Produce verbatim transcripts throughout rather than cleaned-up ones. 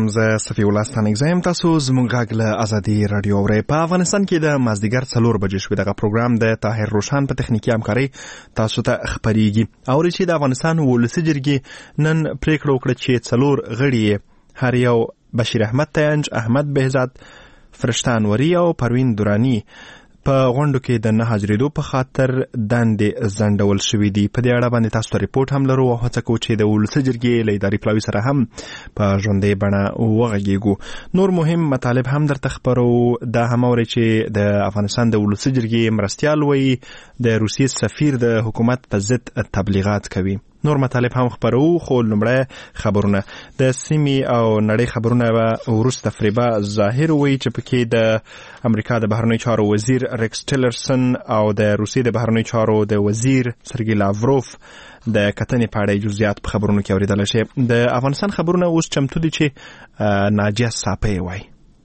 سلام، زه صفی الله ستانک زم. تاسو زموږ غږ له ازادي رادیو اورئ. په افغانستان کې د مازدیګر څلور بجې شوې دغه پروګرام د طاهر روشان په تخنیکي همکارۍ تاسو ته خبرېږي. اورئ چې د افغانستان ولسي جرګې نن پریکړه وکړه چې څلور غړي هر یو بشیر احمد تینج، احمد بهزاد، فرشتان وری او پروین درانی په غونډو کې د نه حاضرېدو په خاطر دندې ځنډول شوې دي. په دې اړه باندې تاسو ته ریپورټ هم لرو او هڅه کوو چې د ولسي جرګې له اداري پلاوي سره هم په ژوندۍ بڼه وغږیږو. نور مهم مطالب هم درته خبرو. دا هم اورئ چې د افغانستان د ولسي جرګې مرستیال وایي د روسیې سفیر د حکومت په ضد تبلیغات کوي. نور مطالب هم خبرو، خو لومړی خبرونه. د سیمې او نړۍ خبرونه به وروسته فریبا ظاهر وایي چې پکې د امریکا د بهرنیو چارو وزیر ریکس ټیلرسن او د روسیې د بهرنیو چارو د وزیر سرګی لاوروف د کتنې په اړه جزئیات په خبرونو کې اورېدلی شي. د افغانستان خبرونه اوس چمتو دي چې ناجیه صافی وایي.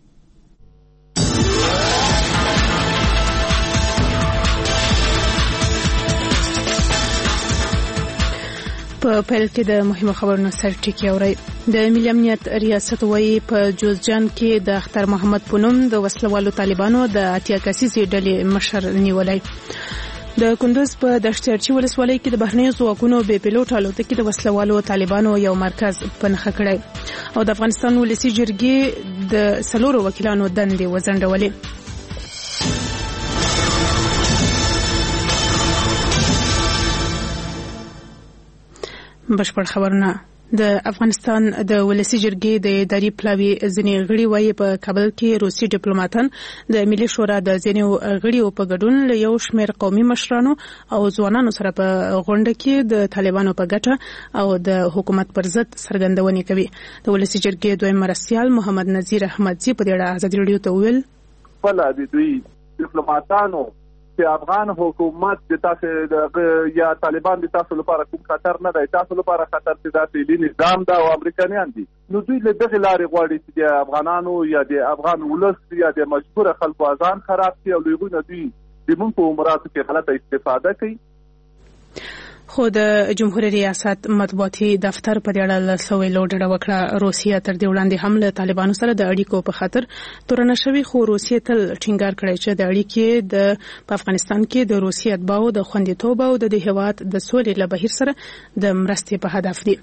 په پیل کې د مهمو خبرونو سر ټکی اورئ. د ملي امنیت ریاست وایي په جوزجان کې د اختر محمد پونم د وسلوالو طالبانو د اتیا کسیزې ډلې مشر نیولی. د کندوز په دشتیارچي ولسوالۍ کې د بهرنیو ځواکونو بې پیلوټ الوتکې د وسلوالو طالبانو یو مرکز په نښه کړی او د افغانستان ولسي جرګې د څلورو وکیلانو دندې وځنډولې. بشپړ خبرونه. د افغانستان د ولسي جرګې د اداري پلاوي ځینې غړي وایي په کابل کې روسي ډیپلوماټان د ملي شورا د ځینې غړیو په ګډون له یو شمېر قومي مشرانو او ځوانانو سره په غونډه کې د طالبانو په ګټه او د حکومت پر ضد څرګندونې کوي. د ولسي جرګې دویم مرستیال محمد نذیر احمدزي په دې اړه ازادي راډیو ته وویل بله د دوی ډیپلوماټانو چې افغان حکومت د تاسو یا طالبان د تاسو لپاره کوم خطر نه دی، تاسو لپاره خطر چې دا فعلي نظام دا او امریکایان دي، نو دوی له دغه لارې غواړي چې د افغانانو یا د افغان ولس یا د مجبور خلکو اذان خراب کړي او دوی نه دوی د موږ په امراتو کې غلطه استفاده کوي. خو د جمهوریت ریاست مطبوعاتي دفتر په دې اړه له سویلو ډډه وکړه. روسیه تر دې وړاندې هم له طالبانو سره د اړیکو په خاطر تورنه شوې، خو روسیه تل ټینګار کړی چې د اړیکې د په افغانستان کې د روسیې اتباعو د خوندیتوب او د هېواد د سولې له بهیر سره د مرستې په هدف دي.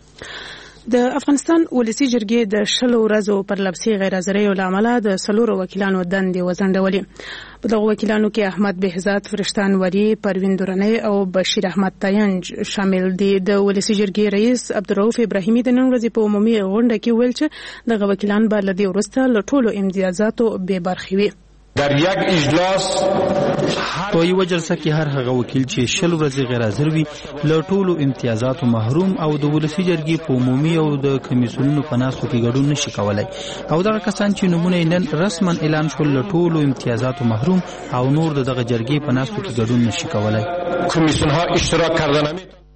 د افغانستان ولسي جرګې د شلو ورځو پر لپسې غیر حاضریو له امله د څلورو وکیلانو دندې وځنډولې. په دغو وکیلانو کې احمد بهزاد، فرشتان وری، پروین درانی او بشیر احمد تینج شامل دي. د ولسي جرګې رئیس عبدالرؤف ابراهیمي د نن ورځې په عمومي غونډه کې ویل چې دغه وکیلان به له دې وروسته له ټولو امتیازاتو بې برخې وي. در یک اجلاس په یو جلسه کې هر هغه وکیل چې شل ورځې غیر حاضر وي له ټولو امتیازاتو محروم او د ولسي جرګې په عمومي او د کمیسیونونو په ناستو کې ګډون نشي کولای او دغه کسان چې نمونه نن رسما اعلان شول له ټولو امتیازاتو محروم او نور دغه جرګې په ناستو کې ګډون نشي کولای. کمیسیون ها اشتراک کردن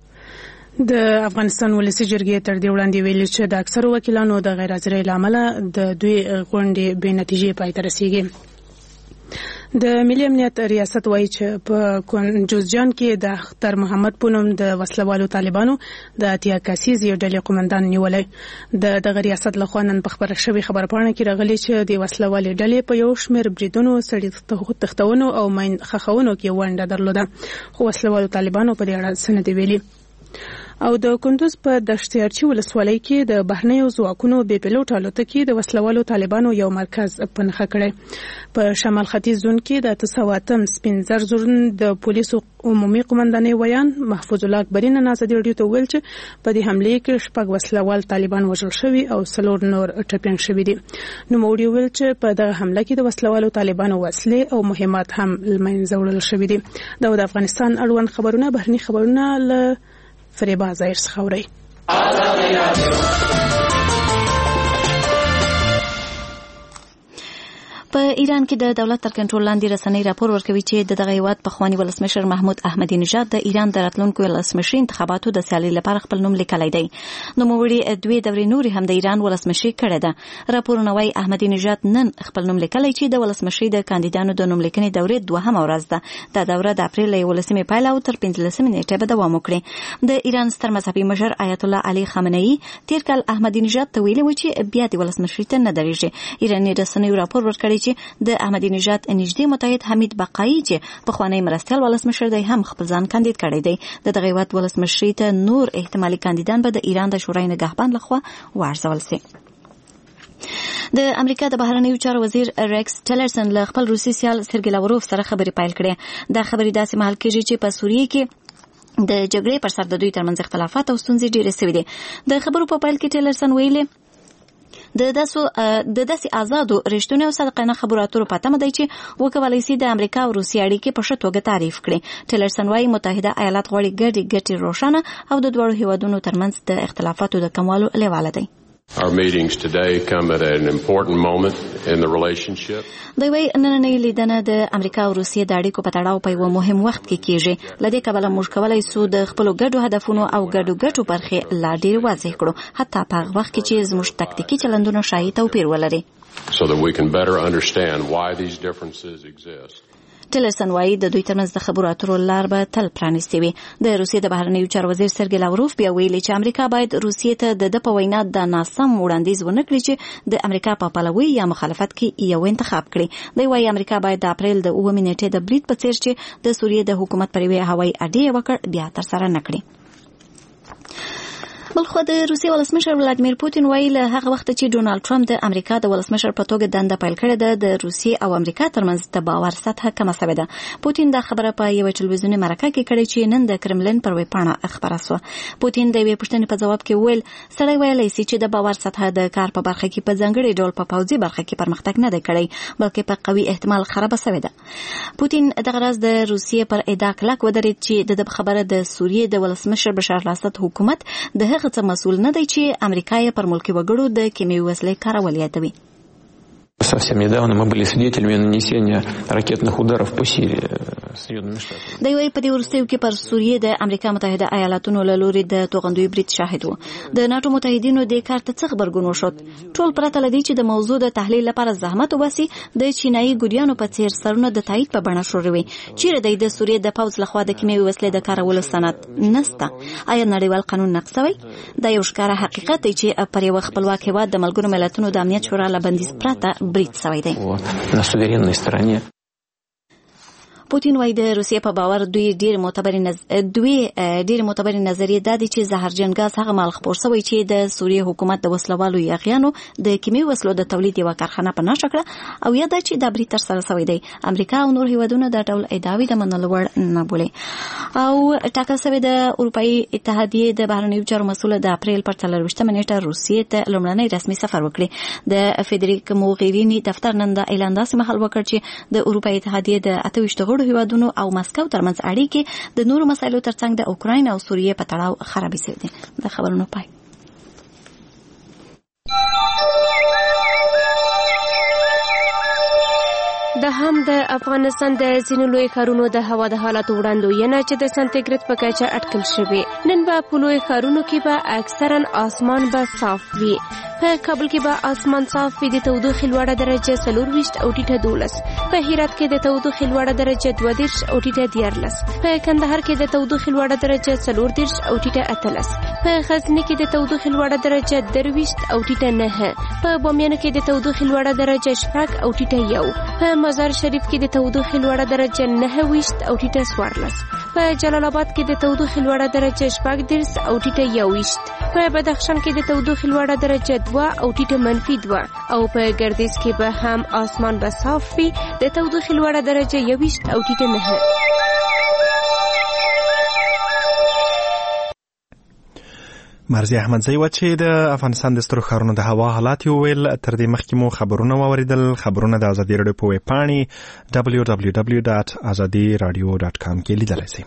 د افغانستان ولسي جرګې تر دې وړاندې ویلي چې د اکثرو وکیلانو د غیر حاضرۍ له امله د دوی غونډې بې نتیجې پای ته رسیږي. د ملي امنیت ریاست وایي چې په جوزجان کې د اختر محمد پونم د وسلوالو طالبانو د اتیا کسیزې ډلې قومندان نیولی. د دغه ریاست لخوا نن په خبره شوې خبرپاڼه کې راغلي چې د وسلوالې ډلې په یو شمېر بریدونو، سړي تښتونو او ماین خښونو کې ونډه درلوده، خو وسلوالو طالبانو په دې اړه څه نه دي ویلي. او د کندوز په دشتیارچي ولسوالۍ کې د بهرنیو ځواکونو بې پیلوټ الوتکې د وسلوالو طالبانو یو مرکز په نښه کړی. په شمال ختیځ زون کې د اته سوه اتم سپین زر زون د پولیسو عمومي قومندانۍ ویان محفوظ الله اکبري نن ازادي راډیو ته وویل چې په دې حملې کې شپږ وسلوال طالبان وژل شوي او څلور نور ټپیان شوي دي. نوموړي وویل چې په دغه حمله کې د وسلوالو طالبانو وسلې او مهمات هم له منځه وړل شوي دي. دا د افغانستان اړوند خبرونه. بهرني خبرونه له فریبا ظاهر څخه اورئ. په ایران کې د دولت تر کنټرول لاندې رسنۍ راپور ورکوي چې د دغه هیواد پخوانی ولسمشر محمود احمدي نژاد د ایران د راتلونکو ولسمشري انتخاباتو د سیالۍ لپاره خپل نوم لیکلی دی. نوموړي دوی دورې نورې هم د ایران ولسمشري کړې ده. راپورونه وايي احمدي نژاد نن خپل نوم لیکلی چې د ولسمشري د کاندیدانو د نوم لیکنې دورې دوهمه ورځ ده. دا دوره د اپریل یولسمې پیل او تر پنځلسمې نیټې به دوام وکړي. د ایران ستر مذهبي مشر آیت الله علي خامنه‌ای تیر کال احمدي نژاد ته ویلي و چې بیا د ولسمشري ته نه درېږي. ایراني رسنیو راپور ورکړی چې د احمدي نژاد نږدې متحد حمید بقایي چې پخوانی مرستیال ولسمشر دی هم خپل ځان کاندید کړی دی. د دغه هیواد ولسمشري ته نور احتمالي کاندیدان به د ایران د شورای نگهبان لخوا وارزول شي. د امریکا د بهرنیو چارو وزیر ریکس ټیلرسن له خپل روسي سیال سرګی لاوروف سره خبرې پیل کړې. دا خبرې داسې مهال کېږي چې په سوریه کې د جګړې پر سر د دوی ترمنځ اختلافات او ستونزې ډېرې سوي دي. د خبرو په پیل کې ټیلرسن ویلي د داسو د داسې آزادو رښتونی او صادقانه خبرو اترو په تمه دی چې وکولای شي د امریکا او روسیې اړیکې په ښه توګه تعریف کړي. ټیلرسن وايي متحده ایالات غواړي ګډې ګټې روښانه او د دواړو هیوادونو ترمنځ د اختلافاتو د کموالو لیواله دی. Our meetings today come at an important moment in the relationship. دوی وايي نننۍ لیدنه د امریکا او روسیې د اړیکو په تړاو په یو مهم وخت کې کیږي. له دې کبله موږ کولی سو د خپلو ګډو هدفونو او ګډو ګټو برخې لا ډېر واضح کړو، حتی په هغه وخت کې چې زموږ تکتیکي چلندونه شایي توپیر ولري. So that we can better understand why these differences exist. ټیلرسن وايي د دوی ترمنځ د خبرو اترو لار به تل پرانیستې وي. د روسیې د بهرنیو چارو وزیر سرګی لاوروف بیا ویلي چې امریکا باید روسیې ته د ده په وینا د ناسم وړاندیز ونه کړي چې د امریکا په پلوي یا مخالفت کې یو انتخاب کړي. دوی وايي امریکا باید د اپریل د اوومې نیټې د برید په څیر چې د سوریې د حکومت پر یوې هوایي اډې یې وکړ بیا ترسره نه کړي. بلخو د روسیې ولسمشر ولادیمیر پوتین وایي له هغه وخته چې ډونالد ټرمپ د امریکا د ولسمشر په توګه دنده پیل کړې ده د روسیې او امریکا ترمنځ د باور سطحه کمه شوې ده. پوتین دا خبره په یوه ټلویزیوني مرکه کې کړې چې نن د کرملین پر ویبپاڼه خپره سوه. پوتین د یوې پوښتنې په ځواب کې ویل سړی ویلی سي چې د باور سطحه د کار په برخه کې په ځانګړي ډول په پوځي برخه کې پرمختګ نه دی کړی بلکې په قوي احتمال خرابه شوې ده. پوتین دغه راز د روسیې پر ادعا کلک ودرېد چې د خبره د سوریې د ولسمشر بشار الاسد حکومت د هغه څه مسؤل نه دی چې امریکا یې پر ملکي وګړو د کیمیاوي وسلې کارول یادوي. Совсем недавно мы были свидетелями нанесения ракетных ударов по Сирии. دوی وايي په دې وروستیو کې پر سوریې د امریکا متحده ایالاتونو له لوري د توغندوی برید شاهد وو. د ناټو متحدینو د کار ته څه غبرګون وښود؟ ټول پرته له دې چې د موضوع د تحلیل لپاره زحمت وباسي د چینایي ګوریانو په څیر سرونه د تایید په بڼه شوروي. چیرې دی د سوریې د پوځ لخوا د کیمیاوي وسلې د کارولو سند نسته؟ آیا نړیوال قانون نقض شوی؟ دا یو ښکاره حقیقت دی چې پر یو خپلواک هېواد د ملګرو ملتونو د امنیت شورا له بندیز پرته برید شوی دی. На суверенной стороне. پوتین وايي د روسیې په باور دوی ډېر معتبرې نظ... دوی ډېر معتبرې نظریې دا دي چې زهرجن ګاز هغه مال خپور شوی چې د سوریې حکومت د وسلوالو یاغیانو د کیمیاوي وسلو د تولید یوه کارخانه په نښه کړه او یا دا چې دا برید ترسره شوی دی. امریکا او نور هیوادونه دا ډول ادعاوې د منلو وړ نه بولي. او ټاکل شوې د اروپایي اتحادیې د بهرنیو چارو مسؤله د اپریل پر څلرویشتمه نیټه روسیې ته لومړنی رسمي سفر وکړي. د فدریک موغیریني دفتر نن دا اعلان داسې مهال وکړ چې د اروپایي اتحادیې د اته ویشت غړو هیوادونو او مسکو ترمنځ اړیکې د نورو مسایلو ترڅنګ د اوکراین او سوریې په تړاو خرابې شوې دي. د خبرونو پای. د هم د افغانستان د ځینو لوی ښارونو د هوا د حالاتو وړاندوینه چې د سانتیګریډ په کچه اټکل شوې. نن به په لوی ښارونو کې به اکثرا آسمان به صاف وي. په کابل کې به آسمان صاف وي. د تودوخې لوړه درجه څلور ویشت او ټیټه دولس. په هرات کې د تودوخې لوړه درجه دوه دېرش او ټیټه دیارلس. په کندهار کې د تودوخې لوړه درجه څلور دېرش او ټیټه اتلس. په غزني کې د تودوخې لوړه درجه درویشت او ټیټه نهه. په بامیان کې د تودوخې لوړه درجه شپږ او ټیټه یو. په مزار شریف کې د تودوخې لوړه درجه نهه ویشت او ټیټه څوارلس. په جلال آباد کې د تودوخې لوړه درجه شپږ دېرش او ټیټه یو ویشت. په بدخشان کې د تودوخې لوړه درجه دوه او ټیټه منفي دوه. او په ګردیز کې به هم آسمان به صاف وي. د تودوخې لوړه درجه یو ویشت او ټیټه نهه. مرزي احمدزی و چې د افغانستان د سترو ښارونو د هوا حالات یو ویل. تر دې مخکې مو خبرونه واوریدل. خبرونه د ازادي راډیو په ویب پاڼې دبلیو دبلیو دبلیو ډاټ ازادي راډیو ډاټ کام کې لیدلی شئ.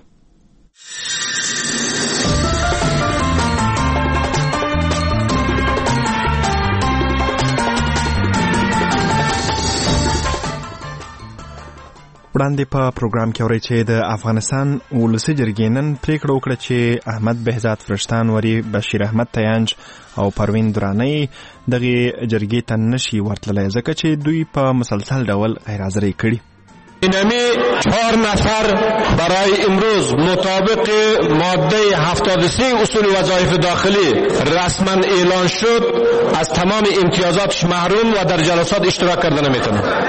وړاندې په پروګرام کې اورئ چې د افغانستان ولسي جرګې نن پریکړه وکړه چې احمد بهزاد فرشتان وري، بشیر احمد تیانج او پروین درانی دغه جرګې ته نشي ورتللی ځکه چې دوی په مسلسل ډول غیر حاضري کړي. اینمی چهار نفر برای امروز مطابق ماده هفتاد و سه اصول وظایف داخلی رسما اعلان شد از تمام امتیازاتش محروم و در جلسات اشتراک کردن نمیتونه.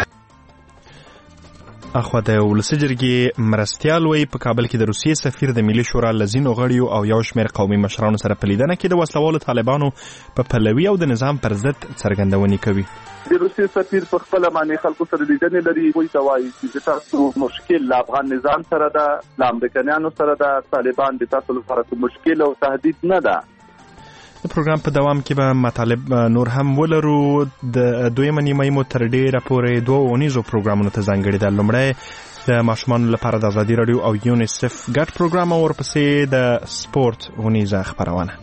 اخوا د ولسي جرګې مرستیال وی په کابل کې د روسیې سفیر د ملي شورا لزینو غړیو او یو شمېر قومي مشرانو سره په لیدنه کې د وسلوالو طالبانو په پلوي او د نظام پر ضد څرګندونې کوي. د روسیې سفیر په خپل باندې خلکو سره لیدنې لري، وایي ته وایي چې تاسو مشکل له افغان نظام سره ده، له امریکایانو سره ده، طالبان د تاسو لپاره کوم مشکل او تهدید نه ده. د پروګرام په دوام کې به مطالب نور هم ولرو. د دویمه نیمه مو تر ډیره پورې دوه اونیزو پروګرامونو ته ځانګړي ده. لومړی د ماشومانو لپاره د ازادي راډیو او یونیسف ګډ پروګرام او ورپسې د سپورت اونیزه خپرونه.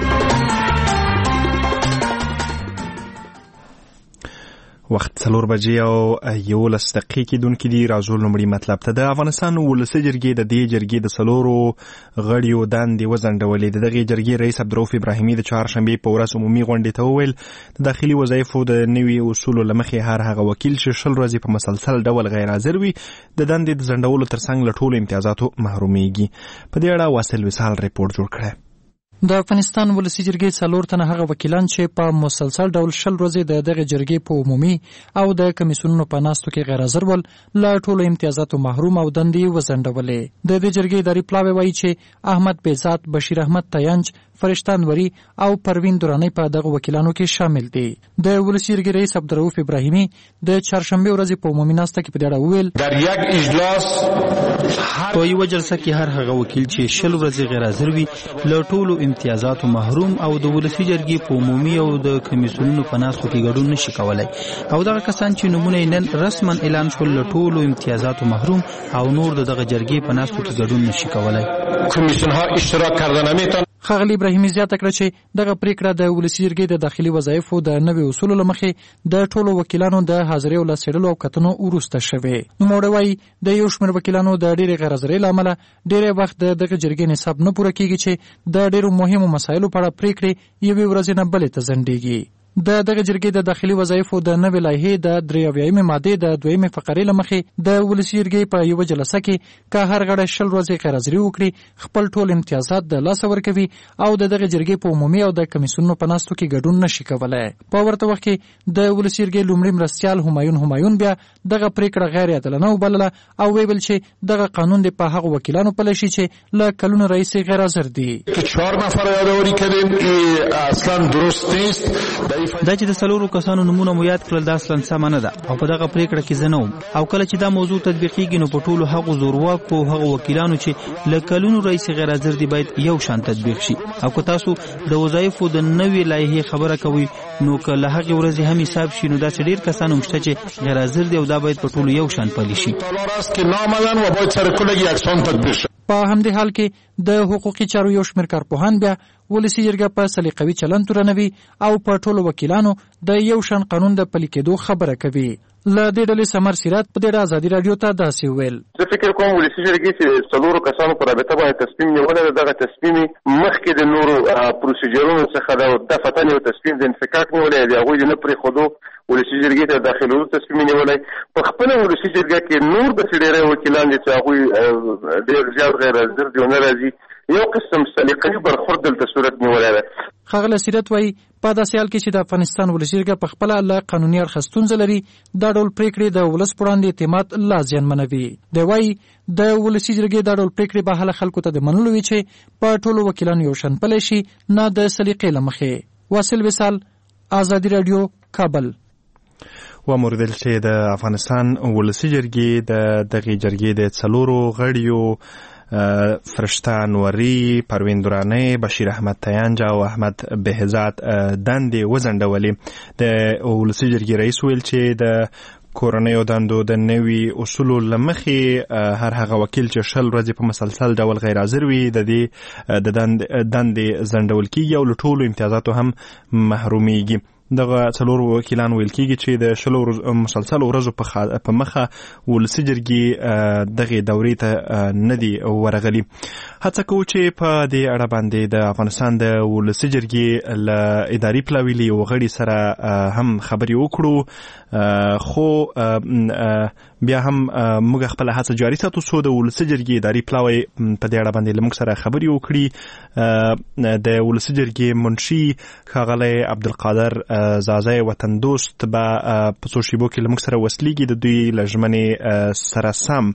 وخت څلور بجې او یولس دقیقې کېدونکي دي. راځو لومړي مطلب ته. د افغانستان ولسي جرګې د دې جرګې د څلورو غړیو دندې وځنډولې. د دغې جرګې رئیس عبدالرؤف ابراهیمي د چهارشنبې په ورځ عمومي غونډې ته وویل د داخلي وظایفو د نوي اصولو له مخې هر هغه وکیل چې شل ورځې په مسلسل ډول غیر حاضر وي د دندې د ځنډولو ترڅنګ له ټولو امتیازاتو محرومیږي. په دې اړه واصل وصال ریپورت جوړ کړی. د افغانستان ولسي جرګې څلور تنه هغه وکیلان چې په مسلسل ډول شل ورځې د دغه جرګې په عمومي او د کمیسیونونو په ناستو کې غیر حاضر ول له ټولو امتیازاتو محروم او دندې وځنډولې. د دې جرګې اداري پلاوی وایي چې احمد بهزاد، بشیر احمد تیانج، فرشتان وری او پروین درانی په دغه وکیلانو کې شامل دي. د ولسي جرګې رئیس عبدالرؤف ابراهیمي د چهارشنبې ورځې په عمومي ناسته کې په دې اړه وویل در یک اجلاس په یوه جلسه کې هر هغه وکیل چې شل ورځې غیر حاضر وي له ټولو امتیازاتو محروم او د ولسي جرګې په عمومي او د کمیسیونونو په ناستو کې ګډون نشي کولای او دغه کسان چې نومونه نن رسما اعلان شول له ټولو امتیازاتو محروم او نور د دغه جرګې په ناستو کې ګډون نشي کولای. کمیسیون‌ها اشتراک کردن نمیتونن. ښاغلي ابراهیمي زیاته کړه چې دغه پریکړه د ولسي جرګې د داخلي وظایفو د نوي اصولو له مخې د ټولو وکیلانو د حاضرۍ او لاسېړلو او کتنو وروسته شوې. نوموړی وایي د یو شمېر وکیلانو د ډېرې غیر حاضرۍ له امله ډېری وخت د دغه جرګې نصاب نه پوره کېږي چې د ډېرو مهمو مسایلو په اړه پریکړې یوې ورځې نه بلې ته ځنډېږي. د دغه جرګې د داخلي وظایفو د نوې لایحې د درې اویایمې مادې د دویمې فقرې له مخې د ولسي جرګې په یوه جلسه کې که هر غړی شل ورځې غیر حاضري وکړي خپل ټول امتیازات د لاسه ورکوي او د دغه جرګې په عمومي او د کمیسیونونو په ناستو کې ګډون نشي کولی. په ورته وخت کې د ولسي جرګې لومړي مرستیال همایون همایون بیا دغه پریکړه غیر عادلانه وبلله او ویل چې دغه قانون د په هغو وکیلانو پلی شي چې له کلونو راهیسې غیر حاضر دي. چهار نفر یادواری کردیم اصلا درست نیست. دا چې د څلورو کسانو نمونه مو یاد کړل دا اصلا سمه نه ده او په دغه پریکړه کې زه نه وم او کله چې دا موضوع تطبیقېږي نو په ټولو هغو زورواکو هغو وکیلانو چې له کلونو راهیسې غیر حاضر دي باید یو شان تطبیق شي او که تاسو د وظایفو د نوې لایحې خبره کوئ نو که له هغې ورځې هم حساب شي نو داسې ډېر کسان هم شته چې غیر حاضر دي او دا باید په ټولو یو شان پلی شي. په همدې حال کې د حقوقي چارو یو شمېر کارپوهان بیا ولسي جرګه په سلیقوي چلند تورنوي او په ټولو وکیلانو د یو شان قانون د پلي کېدو خبره کوي. له دې ډلې سمر سیرات په دې اړه ازادي راډیو ته داسې وویل زه فکر کوم ولسي جرګې چې څلورو کسانو په رابطه باندې تصمیم نیولی دی دغه تصمیم مخکې د نورو پروسیجرونو څخه د دفتن یو تصمیم د انفکاک نیولی دی هغوی د نه پرېښودو ولسي جرګې ته داخلولو تصمیم نیولی. په خپله ولسي جرګه کې نور داسې ډېری وکیلان دي چې هغوی ډېر زیات غیر حاضر دي او نه راځي. یو قسم سلیقوي برخورد دلته صورت نیولی دی. ښاغلی سیرت وایي په داسې حال کې چې د افغانستان ولسي جرګه په خپله له قانوني اړخه ستونزه لري دا ډول پرېکړې د ولس په وړاندې اعتماد لا زیانمنوي. دی وایي د ولسي جرګې دا ډول پرېکړې به هله خلکو ته د منلو وي چې په ټولو وکیلانو یو شان پلی شي نه د سلیقې له مخې. واصل وصال، ازادي راډیو، کابل. وموردل چې د افغانستان ولسي جرګې د دغې جرګې د څلورو غړیو فرشتان وری، پروین درانی، بشیر احمد تیانج او احمد بهزاد دندې وځنډولې. د ولسي جرګې رئیس ویل چې د کورنیو دندو د نوي اصولو له مخې هر هغه وکیل چې شل ورځې په مسلسل ډول غیر حاضر وي د دې د دندې ځنډول کېږي او له ټولو امتیازاتو هم محرومیږي. دغه څلور وکیلان ویل کېږي چې د شلو مسلسل ورځو په مخه ولسي جرګې دغه دورې ته نه دي ورغلي. هڅه کوو چې په دې اړه باندې د افغانستان د ولسي جرګې له اداري پلاوي له یو غړي سره هم خبرې وکړو، خو بیا هم موږ خپل هڅه جاري ساتو څو د ولسي جرګې اداري پلاوي په دې اړه باندې له موږ سره خبرې وکړي. د ولسي جرګې منشي ښاغلی عبدالقادر زازی وطن دوست به په څو شیبو کې له موږ سره وصلیږي د دوی له ژمنې سره سم.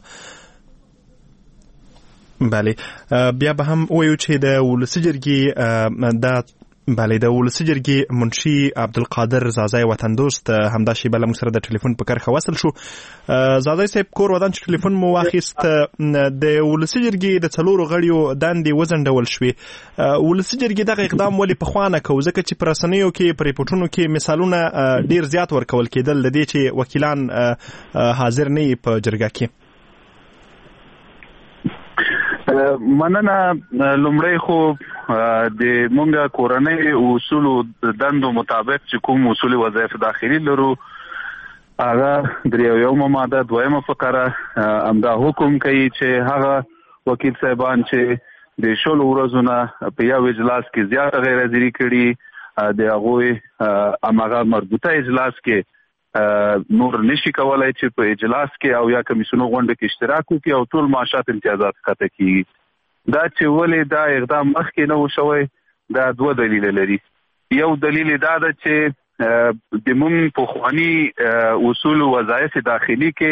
بله، بیا به هم وایو چې د ولسي جرګې دا بله د ولسي جرګې منشي عبدالقادر زازی وطن دوست همدا شیبه له موږ سره د ټلیفون په کرښه وصل شو. زازی صاحب، کور ودان چې ټلیفون مو واخیست، د ولسي جرګې د څلورو غړیو دندې وځنډول شوې. ولسي جرګې دغه اقدام ولې پخوا نه کوو؟ ځکه چې په رسنیو کې په ریپورټونو کې مثالونه ډیر زیات ورکول کېدل د دې چې وکیلان حاضر نه وي په جرګه کې. مننه. لومړی خو د مونږه کورنۍ اصولو دندو مطابق چې کوم اصول وظایف داخلي لرو، هغه دریویمه ماده دویمه فقره امدا حکم کوي چې هغه وکیل صاحبان چې د شلو ورځو نه په یو اجلاس کې زیاته غیر حاضري کړي، د هغوی هماغه مربوطه اجلاس کې نور نشي کولای چې په اجلاس کې او یا کمیسیونو غونډه کې اشتراک وکړي او ټول معاشات امتیازات قطع کیږي. دا چې ولې دا اقدام مخکې نه وشوی، دا دوه دلیل لري. یو دلیل دا ده چې د مون پخواني اصول وظایف داخلي کې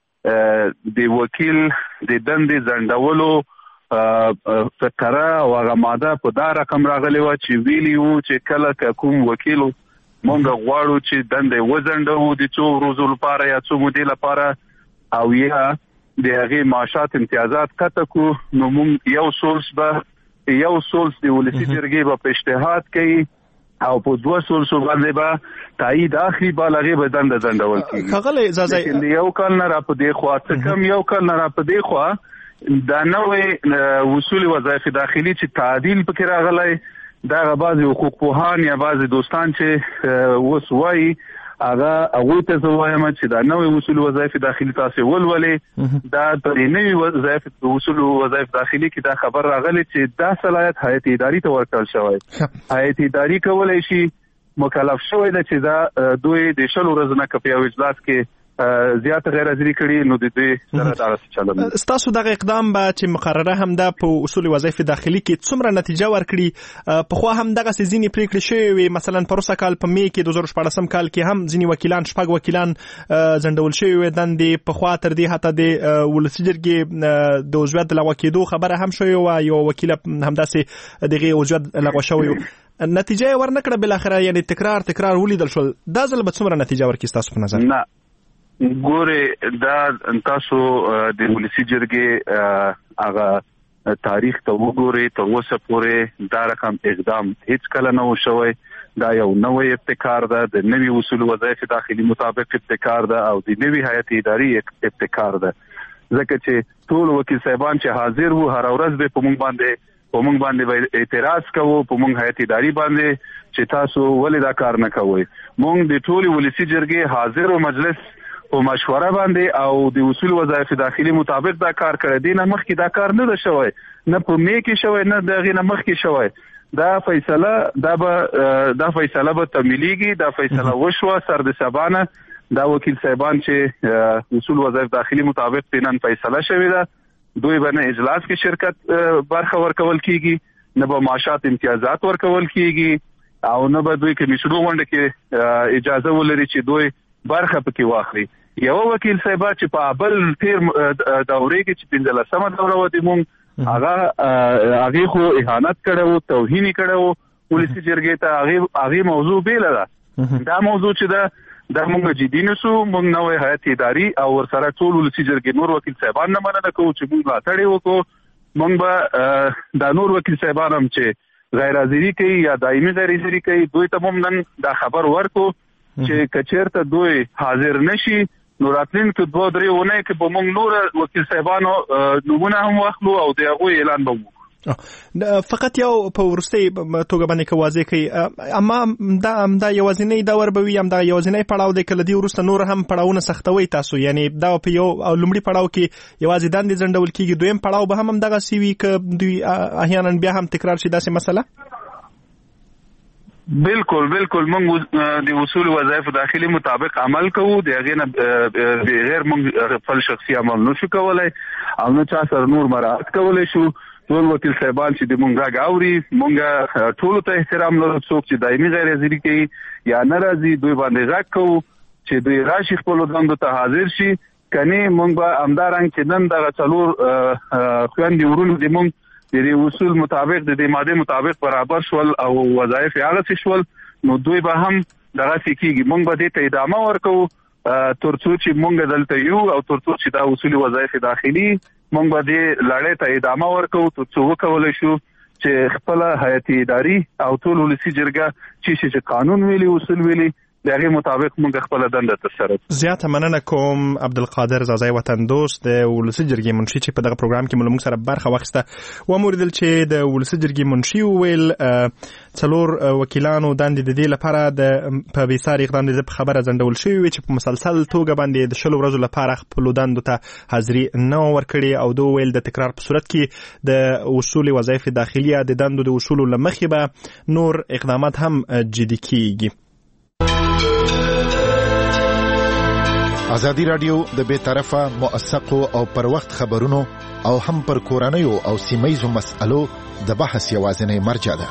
د وکیل د دندې ځنډولو فقره او هغه ماده په دا رقم راغلی و چې ویلي وو چې کله کوم وکیل مونږ غواړو چې دندې وځنډو د څو ورځو لپاره یا څو مودې لپاره او یا د هغې معاشات امتیازات قطع کړو، نو مونږ یو سولس به یو سولس د ولسي جرګې به په اجتهاد کوي او په دوه سولسو باندې به تایید اخلي، به هغې به دنده ځنډول کېږي. ښاغلی زازی، یو کال نه را په دې خوا څه کم یو کال نه را په دې خوا دا نوې اصول وظایف داخلي چې تعدیل پکې راغلی، دا بعضې حقوق پوهان یا بعضې دوستان چې اوس وایي هغه هغوی ته زه وایم چې دا نوې اصول وظایف داخلي تاسې ولولئ. دا په دې نوي وظایف اصول وظایف داخلي کې دا خبر راغلی چې دا صلاحیت هیئت اداري ته ورکړل شوی. هیئت اداري کولی شي مکلف شوی ده چې دا دوی د شلو ورځو نه که په یو اجلاس کې زیاته غیر حاضري کړي، نو د دې سره دغسې چلند. ستاسو دغه اقدام به چې مقرره هم ده په اصول وظایف داخلي کې څومره نتیجه ورکړي؟ پخوا هم دغسې ځینې پرېکړې شوې وې، مثلا پروسه کال په می کې دوه زره شپاړسم کال کې هم ځینې وکیلان شپږ وکیلان ځنډول شوي وې دندې، پخوا تر دې حتی د ولسي جرګې د عضویت لغوه کېدو خبره هم شوې وه، یو وکیله همداسې دغې عضویت لغوه شوی و، نتیجه یې ورنکړه بالاخره، یعنې تکرار تکرار ولیدل شول. دا ځل به څومره نتیجه ورکړي ستاسو په نظر؟ نه ګوره، دا تاسو د ولسي جرګې هغه تاریخ ته وګورئ، تر اوسه پورې دا رقم اقدام هیڅ کله نه و شوی. دا یو نوی ابتکار ده، د نوي اصول وظایف داخلي مطابق ابتکار ده او د نوي هیئت اداري ابتکار ده، ځکه چې ټول وکیل صاحبان چې حاضر وو هر ورځ به په موږ باندې په موږ باندې اعتراض کوو، په موږ هیئت اداري باندې چې تاسو ولې دا کار نه کوئ. موږ د ټول ولسي جرګې حاضر او مجلس په مشوره باندې او د اصول وظایف داخلي مطابق دا کار کړی دی. نه مخکې دا کار نه ده شوی، نه په می کې شوی، نه د هغې نه مخکې شوی. دا فیصله دا به دا فیصله به تملیږي، دا فیصله وشوه سر د سبانه. دا وکیل صاحبان چې اصول وظایف داخلي مطابق نن فیصله شوې ده، دوی به نه اجلاس کې شرکت برخه ورکول کیږي، نه به معاشات امتیازات ورکول کیږي او نه به دوی کمیسیونو غونډه کې اجازه ولري چې دوی برخه پکې واخلي. یو وکیل صاحب چې په بل تیر دورې کې چې پنځلسمه دوره و د مونږ هغه هغې خو اهانت کړی و، توهین یې کړی و ولسي جرګې ته، هغې موضوع بیله ده. دا موضوع چې ده دا مونږ جدي نیسو، مونږ نوی هیئت اداري او ورسره ټول ولسي جرګې نور وکیل صاحبان نه مننه کوو چې مونږ ملاتړ یې وکړو. مونږ به دا نور وکیل صاحبان هم چې غیر حاضري کوي یا دایمي غیر حاضري کوي، دوی ته مونږ نن دا خبر ورکړو چې کچېرته دوی حاضر نشي، نو راتلونکي دوه درې اونۍ کې به موږ نور وکیل صاحبانو نومونه هم واخلو او د هغوی اعلان به وکړو. فقط یو په ورستي توګه باندې کوازي کوي اما دا دا یوازینی دور به وي هم دا یوازینی پړاو دی کله دی ورسته نور هم پړاوونه سختوي تاسو یعنی دا په یو لومړي پړاو کې یوازې دندې ځنډول کیږي دویم پړاو به هم دغه سی وي ک دوی احیانا بیا هم تکرار شي داسې مسله بالکل بالکل موږ د اصول وظایف داخلي مطابق عمل کوو د هغې نه بغیر موږ خپل شخصي عمل نشو کولی او نه چا سره نور مراعات کولی شو ټول وکیل صاحبان چې د مونږ غږ اوري مونږ ټولو ته احترام لرو څوک چې دایمي غیر حاضري کوي یا نه راځي دوی باندې غږ کوو چې دوی راشي خپلو دندو ته حاضر شي کنې مونږ به همدارنګ چې نن دغه څلور خویندې ورونو د مونږ د دې اصول مطابق د دې ماده مطابق برابر شول او وظایف یې هغسې شول نو دوی به هم دغسې کېږي مونږ به دې ته ادامه ورکوو تر څو چې مونږ دلته یو او تر څو چې دا اصول وظایف داخلي مونږ به دې لړۍ ته ادامه ورکوو تر څو وکولی شو چې خپله حیاتي اداري او ټول ولسي جرګه چې چې قانون ویلي اصول ویلي د هغې مطابق موږ خپله دنده ترسره کړو. زیاته مننه کوم عبدالقادر زازی وطن دوست د ولسي جرګې منشي چې په دغه پروګرام کې موږ سره برخه واخیسته وموریدل چې د ولسي جرګې منشي وویل څلور وکیلانو دندې د دې لپاره د په بېساري اقدام د په خبره ځنډول شوي وي چې په مسلسل توګه باندې د شلو ورځو لپاره خپلو دندو ته حاضري نه ورکړې او دوی ویل د تکرار په صورت کې د اصول وظایف داخلیه د دندو د اصولو له مخې به نور اقدامات هم جدي کیږي. ازادي رادیو د بے طرفه موثقو او پر وخت خبرونو او هم پر کورنیو او سیمایزو مسألو د بحث یوازینی مرجع ده.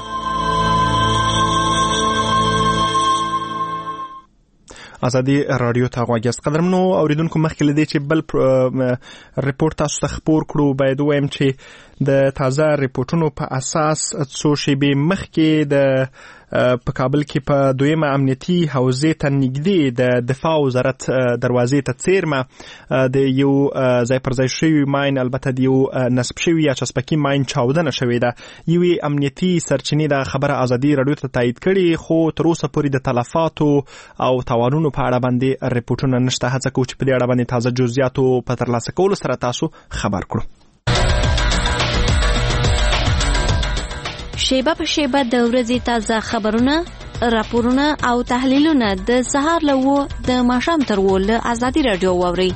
ازادي رادیو ته غواګست قدرمنو اوریدونکو مخکې لدی چې بل ریپورت تاسو ته خبر کړو باید وایم چې د تازه ریپورتونو په اساس څو شیبې مخکې د په کابل کې په دویمه امنیتي حوزې ته نږدې د دفاع وزارت دروازې ته څیرمه د یو ځای پر ځای شوي ماین البته د یو نصب شوي یا چسپکي ماین چاودنه شوې ده یوې امنیتي سرچینې د خبره ازادي رادیو ته تایید کړي خو تر اوسه پورې د تلفاتو او تاوانونو په اړه باندې ریپورتونه نشته هڅه کوو چې په دې اړه باندې تازه جزئیاتو په ترلاسه کولو سره تاسو خبر کړو. شیبه په شیبه د ورځې تازه خبرونه راپورونه او تحلیلونه د سهار له و د ماښام تر و له ازادي رادیو واورئ.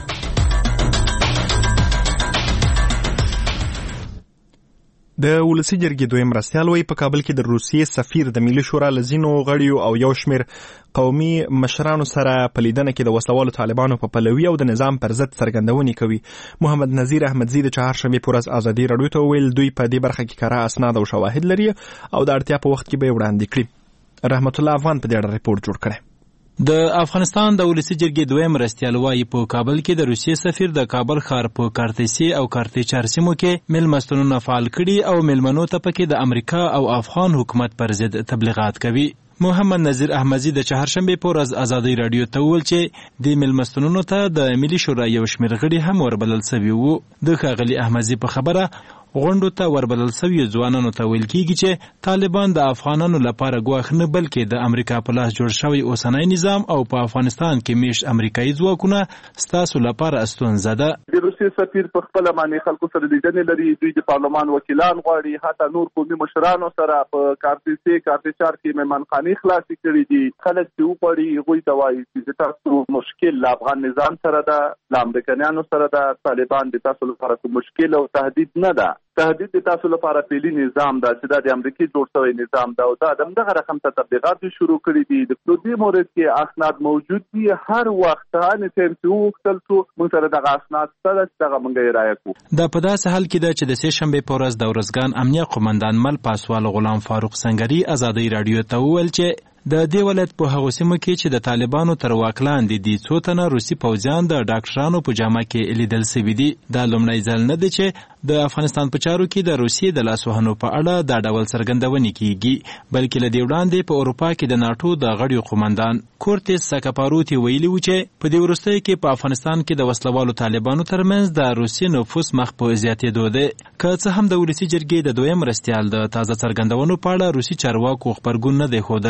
د ولسي جرګې دویم مرستیال وایي په کابل کې د روسیې سفیر د ملي شورا له ځینو غړیو او یو شمېر قومي مشرانو سره په لیدنه کې د وسلوالو طالبانو په پلوي او د نظام پر ضد څرګندونې کوي. محمد نذیر احمدزي د چهارشنبې په ورځ ازادي رادیو ته وویل دوی په دې برخه کې کره اسناد او شواهد لري او د اړتیا په وخت کې به یې وړاندې کړي. رحمت الله افغان په دې اړه ریپورت جوړ کړی. د افغانستان د ولسي جرګې دویم مرستیال وایي په کابل کې د روسیې سفیر د کابل ښار په کارتیسي او کارتیچار سیمو کې میلمستونونه فعال کړي او میلمنو ته پکې د امریکا او افغان حکومت پر ضد تبلیغات کوي. محمد نذیر احمدزي د چهارشنبې په ورځ ازادي رادیو ته وویل چې د میلمستونونو ته د ملي شورا یو شمېر غړي هم وربلل سوي وو. د ښاغلي احمدزي په خبره غونډو ته وربلل سوي ځوانانو ته ویل کیږي چې طالبان د افغانانو لپاره ګواښ نه بلکې د امریکا په لاس جوړ شوی اوسنی نظام او په افغانستان کې میشت امریکایي ځواکونه ستاسو لپاره ستونزه ده. د روسیې سفیر په خپله باندې خلکو سره لیدنې لري دوی د پارلمان وکیلان غواړي حتی نور قومي مشرانو سره په کارتیسي کارتیچار کې مهمانخانې خلاصې کړي دي خلک چې وغواړي هغوی ته وایي چې تاسو مشکل له افغان نظام سره ده له امریکایانو سره ده طالبان د تاسو لپاره کوم مشکل او تهدید نه ده تهدید د تاسو لپاره پیلي نظام ده چې دا د امریکای جوړ شوی نظام ده او دا د دغه رقم ته تبلیغات شروع کړي دي د دې مورد کې اسناد موجود دي هر وخت هانه تم چې وختل څو موږ سره دغه اسناد سره دغه موږ رایه کوو. دا په داسې حال کې ده چې د سه شنبې په ورځ د ورځګان امنیه قومندان مل پاسوال غلام فاروق سنگری ازادي رادیو ته وویل چې د دې ولایت په هغو سیمو کې چې د طالبانو تر واک لاندې دي څو تنه روسي پوځیان د ډاکټرانو په جامه کې لیدل سوي دي. دا لومړی ځل نه دی چې د افغانستان په چارو کې د روسیې د لاسوهنو په اړه دا ډول څرګندونې کیږي بلکې له دې وړاندې په اروپا کې د ناټو د غړیو قومندان کورتیس ساکاپاروتی ویلي و چې په دې وروستیو کې په افغانستان کې د وسلوالو طالبانو ترمنځ د روسیې نفوس مخ په زیاتېدو دی. که څه هم د ولسي جرګې د دویم مرستیال د تازه څرګندونو په اړه روسي چارواکو خبرګون نه دی ښودلی خو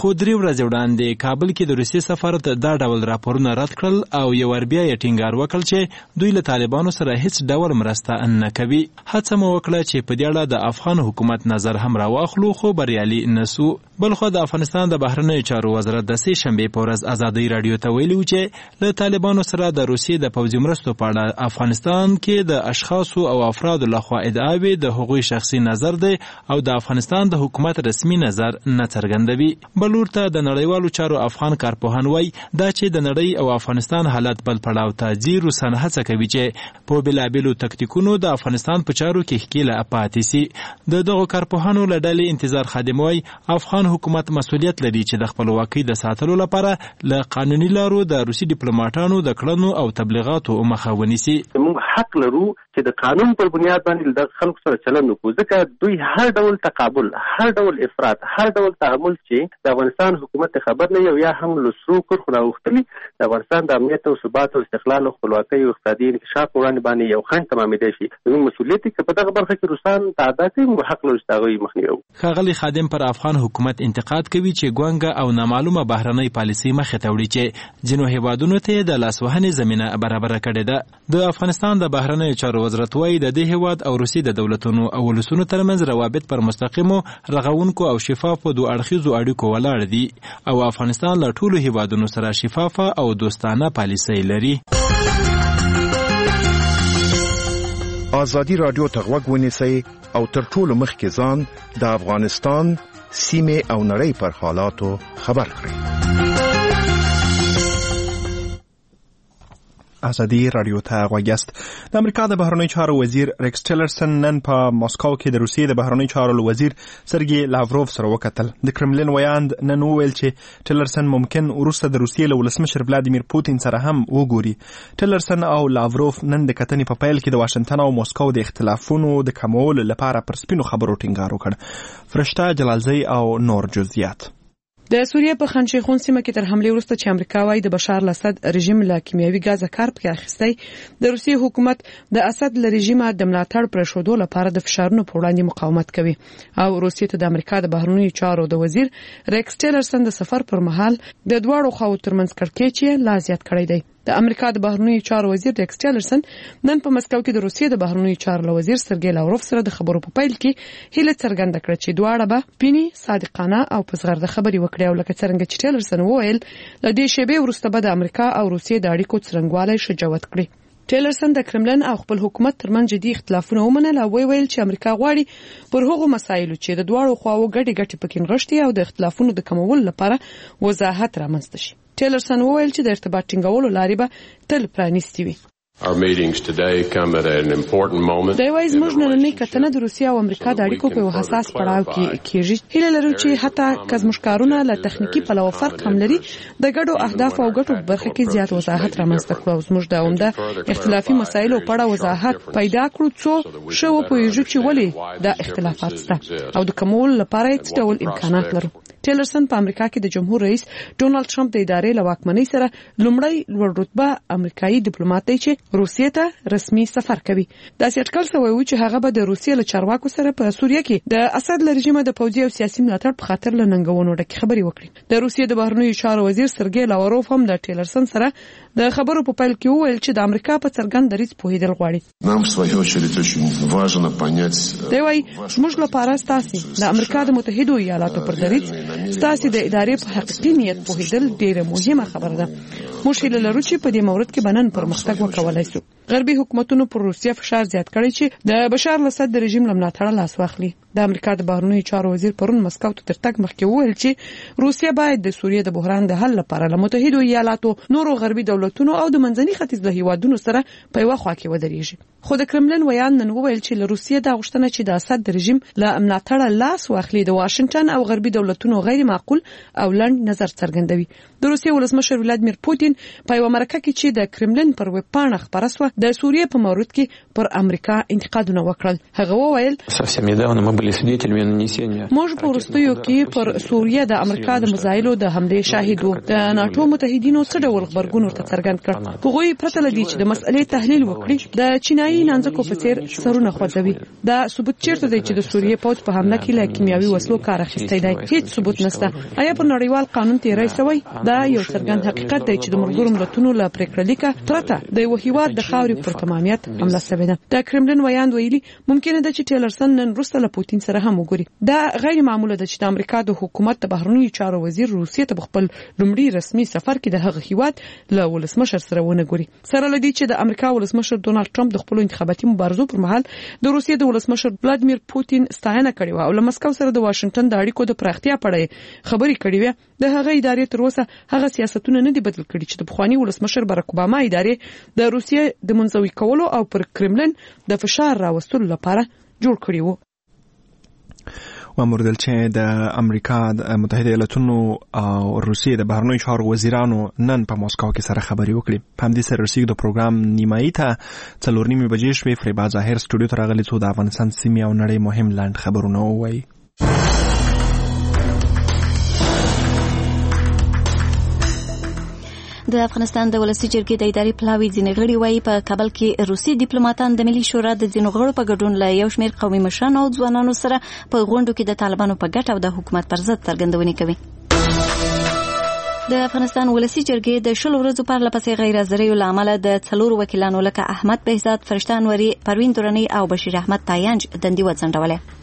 خو درې ورځې وړاندې کابل کې د روسیې سفارت دا ډول راپورونه رد کړل او یو ور بیا یې ټینګار وکړ چې دوی له طالبانو سره هیڅ ډول مرسته نه کوي. هڅه مو وکړه چې په دې اړه د افغان حکومت نظر هم راواخلو خو بریالي نسو. بلخو د افغانستان د بهرنیو چارو وزارت د سې شنبې په ورځ ازادۍ راډیو ته ویلي و چې له طالبانو سره د روسیې د پوځي مرستو په اړه افغانستان کې د اشخاصو او افرادو لخوا ادعاوې د هغوی شخصي نظر دی او د افغانستان د حکومت رسمي نظر نه څرګندوي. بلور ته د نړیوالو چارو افغان کارپوهان وایي دا چې د نړۍ او افغانستان حالت بل پړاو ته ځي روسان هڅه کوي چې په بېلابېلو تکتیکونو د افغانستان په چارو کې ښکېله پاتې سي. د دغو کارپوهانو له ډلې انتظار خادم وایي افغان حکومت مسؤلیت لري چې د خپلواکۍ د ساتلو لپاره له قانوني لارو د روسي ډیپلوماټانو د کړنو او تبلیغاتو مخه ونیسي. موږ حق لرو چې د قانون پر بنیاد باندې د خلکو سره چلند وکړو ځکه دوی هر ډول تقابل، هر ډول افراط، هر ډول تعامل چې د افغانستان حکومت خبر نه یو یا هم لسرو کرخو راوختلي د افغانستان د امنیت او ثبات او استقلال او خپلواکۍ او اقتصادي انکشاف وړاندې باندې یو خنډ تمامېدی شي. زموږ مسؤلیت دی چې په دغه برخه کې روسان تعدا کوي، موږ حق لرو چې د هغوی مخنیوی وکړو. ښاغلي خادم پر افغان حکومت انتقاد کوي چې ګونګه او نامعلومه بهرنۍ پالیسي مخې ته وړي چې ځینو هیوادونو ته د لاسوهنې زمینه برابره کړې ده. د افغانستان د بهرنیو چارو وزارت وایي د دې هیواد او روسیې د دولتونو او ولسونو ترمنځ روابط پر مستقیمو، رغونکو او شفافو دوه اړخیزو اړیکو ولاړ دي او افغانستان له ټولو هیوادونو سره شفافه او دوستانه پالیسۍ لري. ازادي رادیو ته غوږ ونیسئ او تر ټولو مخکې ځان د افغانستان سیمې او نړۍ پر حالاتو خبر کړئ. ازادي رادیو ته غوږ یاست. د امریکا د بهرنیو چارو وزیر ریکس ټیلرسن نن په ماسکو کې د روسیې د بهرنیو چارو وزیر سرګي لاوروف سره وکتل. د کرملین ویاند نن وویل چې ټیلرسن ممکن وروسته د روسیې له ولسمشر ولادیمیر پوتین سره هم وګوري. ټیلرسن او لاوروف نن د کتنې په پیل کې د واشنگټن او موسکو د اختلافونو د کمولو لپاره پر سپینو خبرو ټینګار وکړ. فرشته جلالزی او نور جزئیات. د سوریې په خان شیخون سیمه کې تر حمله وروسته چې امریکا وايي د بشار الاسد رژیم له کیمیاوي غاز کار پکې اخیستی، د روسیې حکومت د اسد له رژیمه د ملاتړ پر شودو لپاره د فشارونو په وړاندې مقاومت کوي او روسیې ته د امریکا د بهرنیو چارو د وزیر ریکس ټیلرسن د سفر پر مهال د دواړو خواو ترمنځ کړکېچ لا زیات کړی دی. د امریکا د بهرنیو چارو وزیر ریکس ټیلرسن نن په مسکو کې د روسیې د بهرنیو چارو وزیر سرګي لاوروف سره د خبرو په پیل کې هیله څرګنده کړه چې دواړه به پینی صادقانه او په زغرده خبري وکړي او لکه څنګه چې ټیلرسن وویل د دې شیبې وروسته به د امریکا او روسیې د اړیکو څرنګوالی شجاعت کړي. ټیلرسن د کرملین او خپل حکومت ترمنځ جدي اختلافونه ومنل او ویل چې امریکا غواړي پر هغو مسایلو چې د دواړو خواو ګډي ګټي پکې نغښتي او د اختلافونو د کمولو لپاره وضاحت رامنځته شي. ټیلرسن وویل چې د ارتباط ټینګولو لارې به تل پرانیستې وي. Our meetings today come at an important moment. دا وایي زموږ نننۍ کتنه د روسیې او امریکا د اړیکو په یو حساس پړاو کې کېږي. هیله لرو چې حتی که زموږ کارونه له تخنیکي پلوه فرق هم لري، د ګډو اهداف او ګټو په برخه کې زیات وضاحت رامنځته کړو او زموږ د عمده اختلافي مسایلو په اړه وضاحت پیدا کړو څو شو پوهیږو چې ولې دا اختلافات شته او د کمول لپاره هیڅ ډول امکانات لرو. ټیلرسن په امریکا کې د جمهور رئیس ډونالد ټرمپ د ادارې له واکمنۍ سره لومړی لوړ رتبه امریکایي ډیپلوماټ دی چې روسیې ته رسمي سفر کوي. دا اټکل شوی و چې هغه به د روسیې له چارواکو سره په سوریه کې د اسد له رژیم د پوځي او سیاسي ملاتړ په خاطر له ننګونو ډکې خبرې وکړي. د روسیې د بهرنیو چارو وزیر سرګي لاوروف هم د ټیلرسن سره د خبرو په پیل کې وویل چې د امریکا په څرګند دریځ پوهیدل غواړي. Нам в свою очередь очень важно понять. دی وايي موږ لپاره ستاسي د امریکا د متحده ایالاتو پر دریځ ستاسي د ادارې په حقیقي نیت پوهیدل ډیره مهمه خبره ده. موږ هیله لرو چې په دې مورد کې بنن پرمختګ وکولای شو. غربي حکومتونو پر روسیه فشار زیات کړی چې د بشار الاسد د رژیم لمناټړه لاس واخلي. د امریکا د بهرنیو چارو وزیر پرون مسکو ته تر تګ مخکې وویل چې روسیه باید د سوریې د بحران د حل لپاره له متحده ایالاتو، نورو غربي دولتونو او د منځني ختیځ له هیوادونو سره په یوه خوا کې ودرېږي. خو د کرملین ویان نن وویل چې له روسیې دا غوښتنه چې د اسد د رژیم له ملاتړه لاس واخلي د واشنگټن او غربي دولتونو غیر معقول او لنډ نظر څرګندوي. د روسیې ولسمشر ولادیمیر پوتین په یوه مرکه کې چې د کرملین پر ویب پاڼه خپره شوه د سوریې په مورد کې پر امریکا انتقادونه وکړل. هغه وویل совсем недавно мы были были свидетелями нанесения. موږ په وروستیو کې پر سوریه د امریکا د مزایلو د حملې شاهد وو. د ناتو متحدینو څه ډول غبرګون ورته څرګند کړ؟ هغوی پرته لدی چې د مسئلې تحلیل وکړي د چینایي نانځکو په څیر سرونه خوځوي. دا ثبوت چیرته دی چې د سوریه پوځ په حمله کې له کیمیاوي وسلو کار اخیستی دی؟ هیڅ ثبوت نشته. آیا په نړیوال قانون تیری شوی؟ دا یو څرګند حقیقت دی چې د ملګرو ملتونو له پریکړه لیکه پرته د یو هیواد د خاورې پر تمامیت حمله شوې ده. د کرملین ویاند ویلي ممکنه ده چې ټیلرسن نن وروسته له پوتین سره هم وګوري. دا غیر معموله ده چې د امریکا د حکومت د بهرنیو چارو وزیر روسیې ته خپل لومړی رسمي سفر کې د هغه هیواد له ولسمشر سره ونه ګوري. سره لدی چې د امریکا ولسمشر ډونالد ټرمپ د خپل انتخاباتي مبارزو پر مهال د روسیې د ولسمشر ولادیمیر پوتین ستاینه کړې و او له مسکو سره د واشنگټن د اړیکو د پراختیا په اړه خبرې کړې وې. د هغه ادارې تر اوسه هغه سیاستونه نه دي بدل کړي چې د پخوانی ولسمشر باراک اوباما ادارې د روسیې د منځوي کولو او پر کرملین د فشار راوستلو لپاره جوړ کړی وو. وموردل چې د امریکا د متحده ایالاتونو او روسیې د بهرنیو چارو وزیرانو نن په مسکو کې سره خبرې وکړي. په همدې سره رسیدو د پروګرام نیمایي ته څلور نیمې بجې شوې. فریبا ظاهر سټوډیو ته راغلی څو د افغانستان سیمې او نړۍ مهم لاند خبرونه ووایي. د افغانستان د ولسی جرګې د اداري پلاوی ځینې غړي وایي په کابل کې روسي ډیپلوماټان د ملي شورا د ځینو غړو په ګډون له یو شمېر قومي مشرانو او ځوانانو سره په غونډو کې د طالبانو په ګټه او د حکومت پر ضد څرګندونې کوي. د افغانستان ولسی جرګې د شل ورځو پر لپسې غیر حاضریو له امله د څلور وکیلانو لکه احمد بهزاد، فرشته انوري، پروین درنی او بشیر احمد تاینج دندې وځنډولې.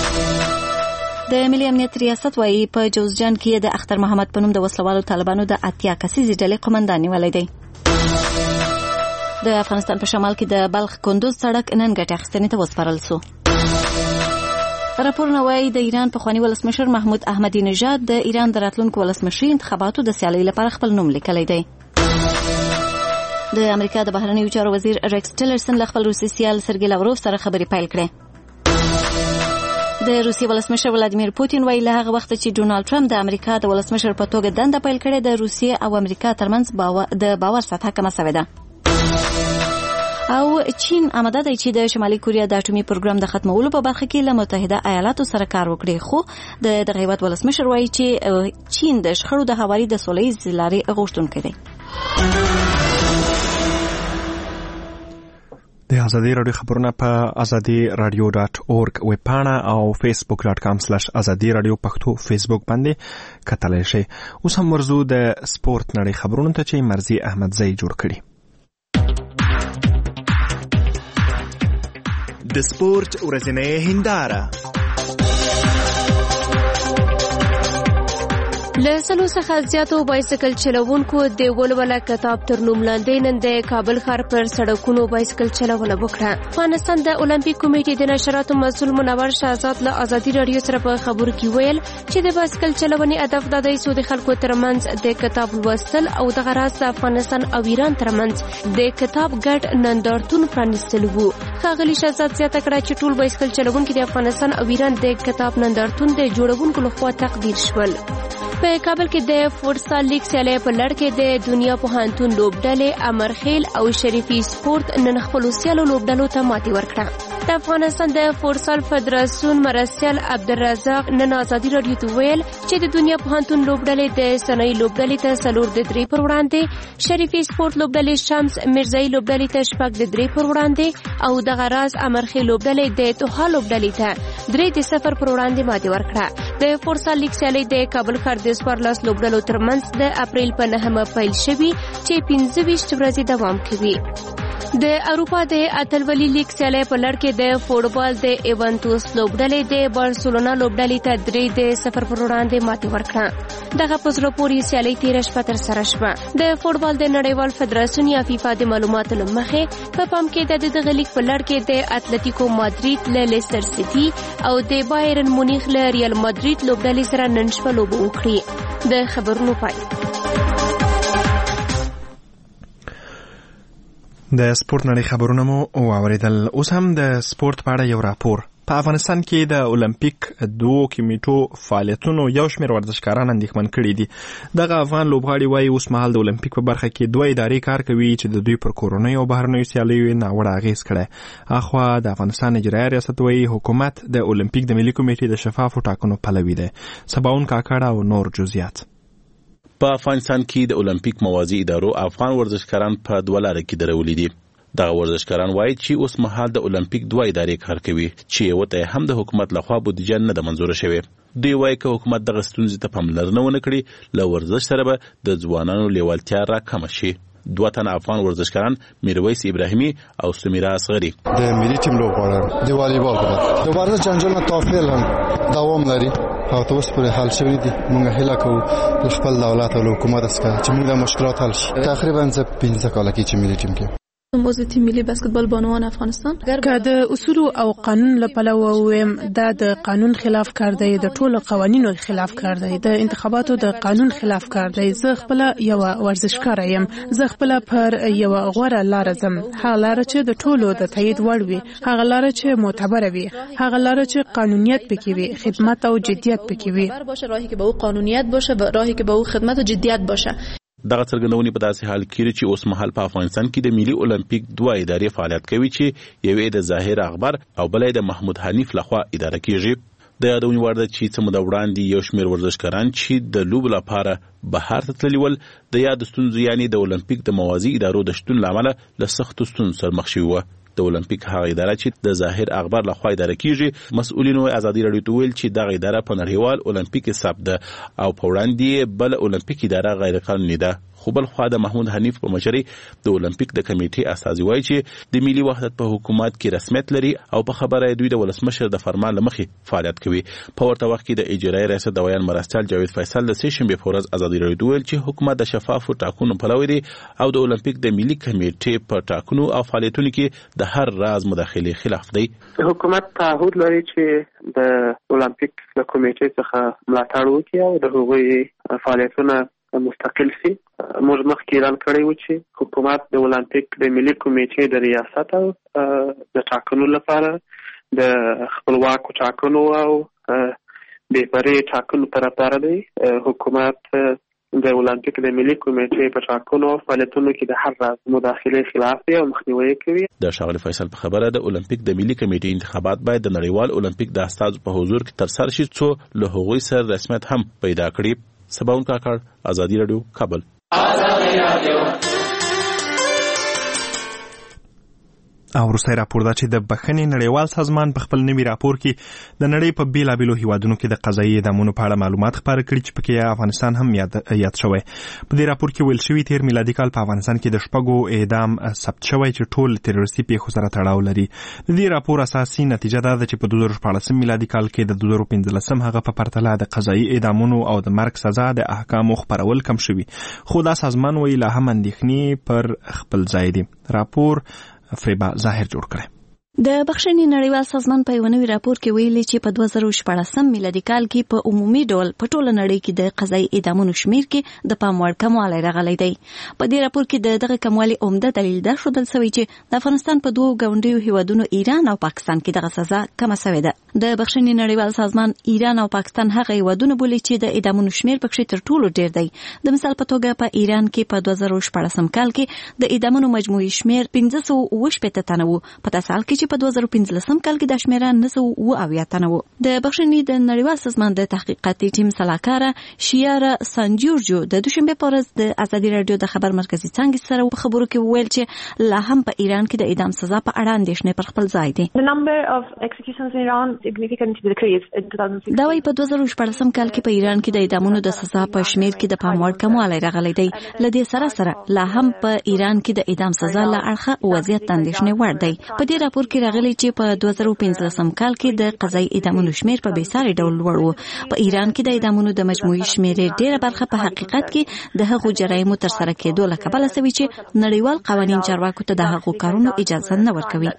د ملي امنیت ریاست وایي په جوزجان کې د اختر محمد په نوم د وسلوالو طالبانو د اتیا کسیزې ډلې قومندان نیولی دی. د افغانستان په شمال کې د بلخ کندوز سړک نن ګټې اخیستنې ته وسپارل سو. راپورونه وایي د ایران پخوانی ولسمشر محمود احمدی نژاد د ایران د راتلونکو ولسمشري انتخاباتو د سیالۍ لپاره خپل نوم لیکلی دی. د امریکا د بهرنیو چارو وزیر ریکس ټیلرسن له خپل روسي سیال سرګی لاوروف سره خبرې پیل کړې. د روسیې ولسمشر ولادیمیر پوتین وایي له هغه وخت چې ډونالد ټرمپ د امریکا د ولسمشر په توګه دنده پیل کړې د روسیې او امریکا ترمنځ باور د باور سطحه کمه شوې ده. او چین آماده دی چې د شمالي کوریا د اټومي پروګرام د ختمولو په برخه کې له متحده ایالاتو سره کار وکړي. خو د دغه هیواد ولسمشر وایي چې چین د شخړو د هواري د سولهییز لارې غوښتونکی دی. د ازادي رادیو خبرونه په ازادي رادیو ډاټ اورګ ویب پاڼه او فیسبوک ډاټ کام سلیش ازادي رادیو پښتو فیسبوک باندې کتلی شئ. اوس هم ورځو د سپورت نړۍ خبرونو ته چې مرزي احمدزی جوړ کړي. د سپورت ورځنۍ هنداره له سلو څخه زیاتو بایسکل چلوونکو د ولوله کتاب تر نوم لاندې نن د کابل ښار پر سړکونو بایسکل چلونه وکړه. افغانستان د اولمپیک کمیټې د نشراتو مسؤل منور شهزاد له ازادي رادیو سره په خبرو کې ویل چې د بایسکل چلونې هدف دا دی چې د خلکو ترمنځ د کتاب لوستل او د غراض د افغانستان او ایران ترمنځ د کتاب ګډ نندارتون پرانیستل وو. ښاغلي شهزاد زیاته کړه چې ټول بایسکل چلوونکي د افغانستان او ایران د کتاب نندارتون د جوړونکو لخوا تقدیر شول. په کابل کې د فوټسال لیګ سیالۍ په لړ کې د دنیا پوهنتون لوبډلې امرخیل او شریفي سپورت نن خپلو سیالو لوبډلو ته ماتې ورکړه. د افغانستان د فوټسال فدراسیون مرستیال عبدالرزاق نن ازادي رادیو ته ویل چې د دنیا پوهنتون لوبډلې د سنوي لوبډلې ته څلور د درې پر وړاندې، شریفي سپورت لوبډلې شمس مرزايي لوبډلې ته شپږ د درې پر وړاندې او دغه راز امرخیل لوبډلې د توها لوبډلې ته درې د صفر پر وړاندې ماتې ورکړه. د فوټسال لیګ سیالۍ د کابل ښار د څوارلس لوبډلو ترمنځ د اپریل په نهمه پیل شوي چې پنځه ویشت ورځې دوام کوي. د اروپا د اتلولي لیګ سیالۍ په لړ کې د فوټبال د ایونټوس لوبډلې د بارسلونا لوبډلې ته درې د صفر پر وړاندې ماتې ورکړه. دغه په زړه پورې سیالۍ تېره شپه ترسره شوه. د فوټبال د نړیوال فدراسیون یا فیفا د معلوماتو له مخې په پام کې د دغه لیګ په لړ کې د اتلتیکو مادرید له لیستر سیټي او د بایرن مونیخ له ریال مادرید لوبډلې سره نن شپه لوبه وکړي. د خبرونو پای. د سپورت نړۍ خبرونه مو واوریدل. اوس هم د سپورت په اړه یو راپور. په افغانستان کې د اولمپیک دوه کمیټو فعالیتونو یو شمېر ورزشکاران اندېښمن کړي دي. دغه افغان لوبغاړي وایي اوس مهال د اولمپیک په برخه کې دوه ادارې کار کوي چې د دوی پر کورنیو او بهرنیو سیالیو ناوړه اغېز کړی. اخوا د افغانستان اجرایي ریاست وایي حکومت د اولمپیک د ملي کمیټې د شفافو ټاکنو پلوي دی. سباون کاکړه او نور جزئیات. په افغانستان کې د اولمپیک موازی ادارو افغان ورزشکاران په دوه لارو کې درولې دي. دغه ورزشکاران وایي چې اوس مهال د اولمپیک دوه ادارې کار کوي چې یو ته هم د حکومت لخوا بودیجه نه ده منظوره شوې. دوی وایي که حکومت دغه ستونزې ته پاملرنه ونه کړي له ورزش سره به د ځوانانو لیوالتیا راکمه شي. دوه تنه افغان ورزشکاران میرویس ابراهیمي او سمیرا اصغري د ملي ټیم لوبغاړي د والیبال په د ورزش جنجال تافیل دوام لري او تاسو پرې حل شوی دي. موږ هیله کوو خپل دولت او حکومت څخه چې موږ د مشکلات حل شي. تقریبا زه پنځه کاله کې چې ملي ټیم کې موضوع تیم ملي بسکتبال بانوان افغانستان که د اصول او قانون له پلوه ویم دا د قانون خلاف کار دی، د ټولو قوانینو خلاف کار دی، د انتخاباتو د قانون خلاف کار دی. زه خپل یو ورزشکار یم، زه خپل پر یو غوړه لار ځم، هغه لار چې د ټولو د تایید وړ وي، هغه لار چې معتبر وي، هغه لار چې قانونیت پکې وي، خدمت او جدیت پکې وي. باشه راهی که به او قانونیت باشه، راهی که به او خدمت او جدیت باشه. دغه څرګندونې په داسې حال کې چې اوس مهال په افغانستان کې د ملي اولمپیک دوه ادارې فعالیت کوي چې یوې د ظاهر اخبار او بلې د محمود حنیف لخوا اداره کیږي. د یادونې وړ ده چې څه موده وړاندې یو شمېر ورزشکاران چې د لوبو لپاره بهر ته تللي ول د یاد ستونزو یعنې د اولمپیک د موازی ادارو د شتون له امله له سختو ستونزو سره مخ شوي وه. د اولمپیک هغه اداره چې د ظاهر اخبار لخوا اداره کیږي، مسؤلینو ازادي راډیو ته ویل چې دغه اداره په نړیوال اولمپیک حساب ده او په وړاندې بل اولمپیک اداره غیر قانوني ده. خو بل خوا د محمود حنیف په مشرۍ د اولمپیک د کمیټې استازي وایي چې د ملي وحدت په حکومت کې رسمیت لري او په خبره دوی د ولسمشر د فرمان له مخې فعالیت کوي. په ورته وخت کې د اجرایي ریاست د ویان مرستیال جاوید فیصل د سې شنبې په ورځ ازادي راډیو ته ویل چې حکومت د شفافو ټاکنو پلوی دی او د اولمپیک د ملي کمیټې په ټاکنو او فعالیتونو کې د هر راز مداخلې خلاف دی. حکومت تعهد لري چې د اولمپیک د کمیټې څخه ملاتړ وکړي او د هغوی فعالیتونه مستقل سي. موږ مخکې اعلان کړی و چې حکومت د اولمپیک د ملي کمیټې د ریاست او د ټاکنو لپاره د خپلواکو ټاکنو او بې پرې ټاکنو پر لپاره دی. حکومت د اولمپیک د ملي کمیټې په ټاکنو او فعالیتونو کې د هر راز مداخلې خلاف دی او مخنیوی کوي. د ښاغلي فیصل په خبره د اولمپیک د ملي کمیټې انتخابات باید د نړیوال اولمپیک د استازو په حضور کې ترسره شي څو له هغوی سره رسمیت هم پیدا کړي. سباون کاکړ، ازادي راډیو، کابل. او وروستی راپور دا چې د بخښنې نړیوال سازمان په خپل نوي راپور کې د نړۍ په بیلابیلو هیوادونو کې د قضایي اعدامونو په اړه معلومات خپاره کړي چې پکې افغانستان هم یاد, یاد شوی. په دې راپور کې ویل شوي تیر میلادي کال په افغانستان کې د شپږو اعدام ثبت شوی چې ټول تروریستي پیښو سره تړاو لري. د دې راپور اساسي نتیجه دا ده چې په دوه زره شپاړسم میلادي کال کې د دوه زره پنځلسم هغه په پرتله د قضایي اعدامونو او د مرګ سزا د احکامو خپرول کم شوي، خو دا سازمان وایي لا هم اندېښنې پر خپل ځای دي. راپور فریبا ظاهر جوړ کړي. د بخښنې نړیوال سازمان په یو نوي راپور کې ویلي چې په دوه زره شپاړسم میلادي کال کې په عمومي ډول په ټوله نړۍ کې د قضایي اعدامونو شمیر کې د پام وړ کموالی راغلی دی. په دې راپور کې د دغه کموالي عمده دلیل دا ښودل شوی چې د افغانستان په دوو ګاونډیو هیوادونو ایران او پاکستان کې دغه سزا کمه شوې ده. د بخښنې نړیوال سازمان ایران او پاکستان هغه هیوادونه بولي چې د اعدامونو شمیر پکې تر ټولو ډیر دی. د مثال په توګه په ایران کې په دوه زره شپاړسم کال کې د اعدامونو مجموعي شمیر پنځه سوه اووه شپېته تنه و، په داسې حال کې چې په دوه زره پنځلسم سم کال کې د شمیره نه سوه اووه اویا تنه و. د بخښنې د نړیوال سازمان د تحقیقاتي ټیم سلاکاره شیاره سانجورجو د دوشنبه په ورځ د ازادي راډیو د خبر مرکزي څانګې سره په خبرو کې وویل چې لا هم په ایران کې د اعدام سزا په اړه اندېښنې پر خپل ځای دي. The number of executions in Iran significantly decreased in two thousand six. دا وايي په دوه زره شپاړسم کال کې په ایران کې د اعدامونو د سزا په شمیر کې د پام وړ کموالی راغلی دی. له دې سره سره لا هم په ایران کې د اعدام سزا له اړخه وضعیت اندېښنې وړ دی. په دې راپور کې راغلی چې په دوه زره پنځلسم کال کې د قضایي اعدامونو شمیر په بیساري ډول لوړ و. په ایران کې د اعدامونو د مجموعي شمیرې ډیره برخه په حقیقت کې د هغو جرایمو ترسره کېدو له کبله سوي چې نړیوال قوانین چارواکو ته د هغو کارونو اجازه نه ورکوي.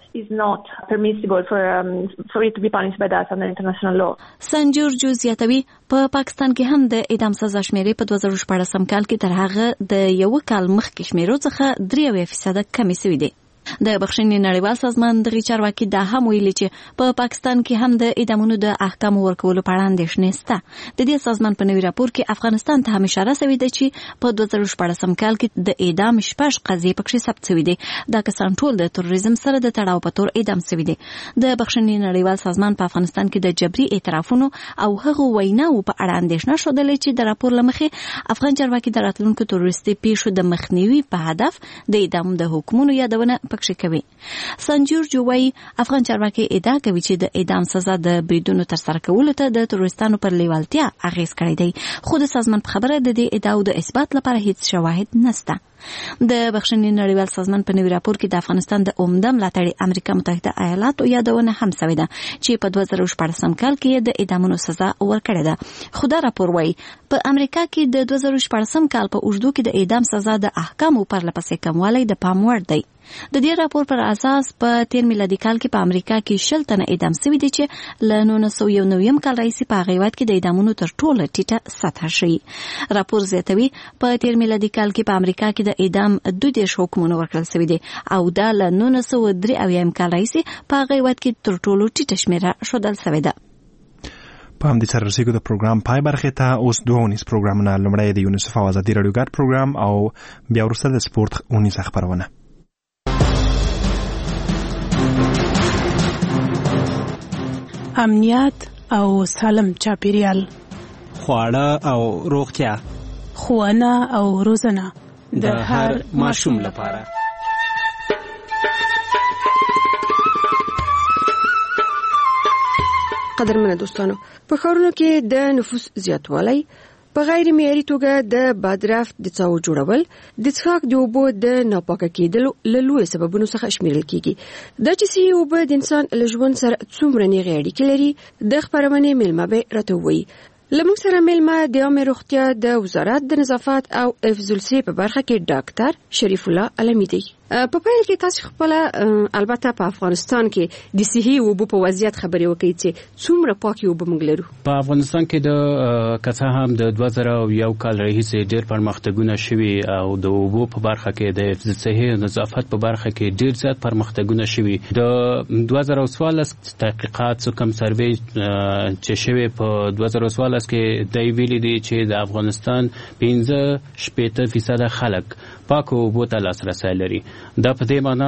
سنجورجو زیاتوي په پاکستان کې هم د اعدام سزا شمیرې په دوه زره شپاړسم کال کې تر هغه د یو کال مخکې شمیرو څخه درې اویا فیصده کمې سوي دي. د بخښنې نړیوال سازمان دغه چارواکي دا هم ویلي چې په پاکستان کې هم د اعدامونو د احکام ورکولو په اړه اندېښنې شته. د دې سازمان په نوي راپور کې افغانستان ته هم اشاره شوې ده چې په دوه زره شپاړسم کال کې د اعدام شپږ قضیې پکې ثبت شوې دي. دا کسان ټول د تروریزم سره د تړاو په تور اعدام شوي دي. د بخښنې نړیوال سازمان په افغانستان کې د جبري اعترافونو او هغو ویناو په اړه اندېښنه ښودلې چې د راپور له مخې افغان چارواکي د راتلونکو تروریستي پیښو د مخنیوي په هدف د اعدام د حکمونو یادونه پکې کوي. سنجور جوړوي افغان چارواکي ادعا کوي چې د اعدام سزا د بریدونو ترسره کولو ته د تروریستانو پر لیوالتیا اغیز کړی دی. خو د سازمان په خبره د دې ادعاو د اثبات لپاره هیڅ شواهد نشته. د بخښنې نړیوال سازمان په نوي راپور کې د افغانستان د عمده ملاتړي امریکا متحده ایالاتو یادونه هم شوې ده چې په دوه زره شپاړسم کال کې د اعدامونو سزا ورکړې ده. خو دا راپور وايي په امریکا کې د دوه زره شپاړسم کال په اوږدو کې د اعدام سزا د احکامو پرلپسې کموالی د پام وړ دی. د دې راپور پر اساس په تیر میلادي کال کې په امریکا کې شل تنه اعدام شوي دي چې له نولس سوه یو نوي کال راهیسې په هغه هیواد کې د اعدامونو تر ټوله ټیټه سطحه شوي. راپور زیاتوي په تیر میلادي کال کې په امریکا کې د اعدام دوه دېرش حکمونه ورکړل شوي دي او دا له نولس سوه درې اویا کال راهیسې په هغه هیواد کې تر ټولو ټیټه شمېره ښودل شوې ده. په همدې سره رسېږو د پروګرام پای برخې ته. اوس دوه اونیز پروګرامونه، لومړی د یونیسف او ازادي راډیو ګډ پروګرام او بیا وروسته د سپورت اونیزه خپرونه. امنیت او سالم چاپیریال، خواړه او روغتیا، ښوونه او روزنه د هر ماشوم لپاره. قدرمنه دوستانو، په ښارونو کې د نفوس زیاتوالی، په غیر معیاري توګه د بادرافت د څاو جوړول، د څښاک د اوبو د ناپاکه کېدلو له لویو سببونو څخه شمیرل کیږي. دا چې صحي اوبه د انسان له ژوند سره څومره نیغې اړیکې لري، د خپرونې میلمه به راته ووایي. له موږ سره میلمه د عامه روغتیا د وزارت د نظافت او حفظ الصحې په برخه کې ډاکټر شریف الله علمی دی. په پیل کې تاسو خپل البته په افغانستان کې د صحي اوبو په وضعیت خبرې وکړئ چې څومره پاکي اوبه موږ لرو. په افغانستان کې د کڅه هم د دوه زره یو کال راهیسې ډېر پرمختګونه شوي او د اوبو په برخه کې د حفظ الصحې او نظافت په برخه کې ډېر زیات پرمختګونه شوي. د دوه زره څوارلس تحقیقات کوم سروې چې شوي په دوه زره څوارلس کې د ویلي دي چې د افغانستان پنځه شپېته فیصد خلک پاکو اوبو ته لاسرسی لري. دا په دې معنی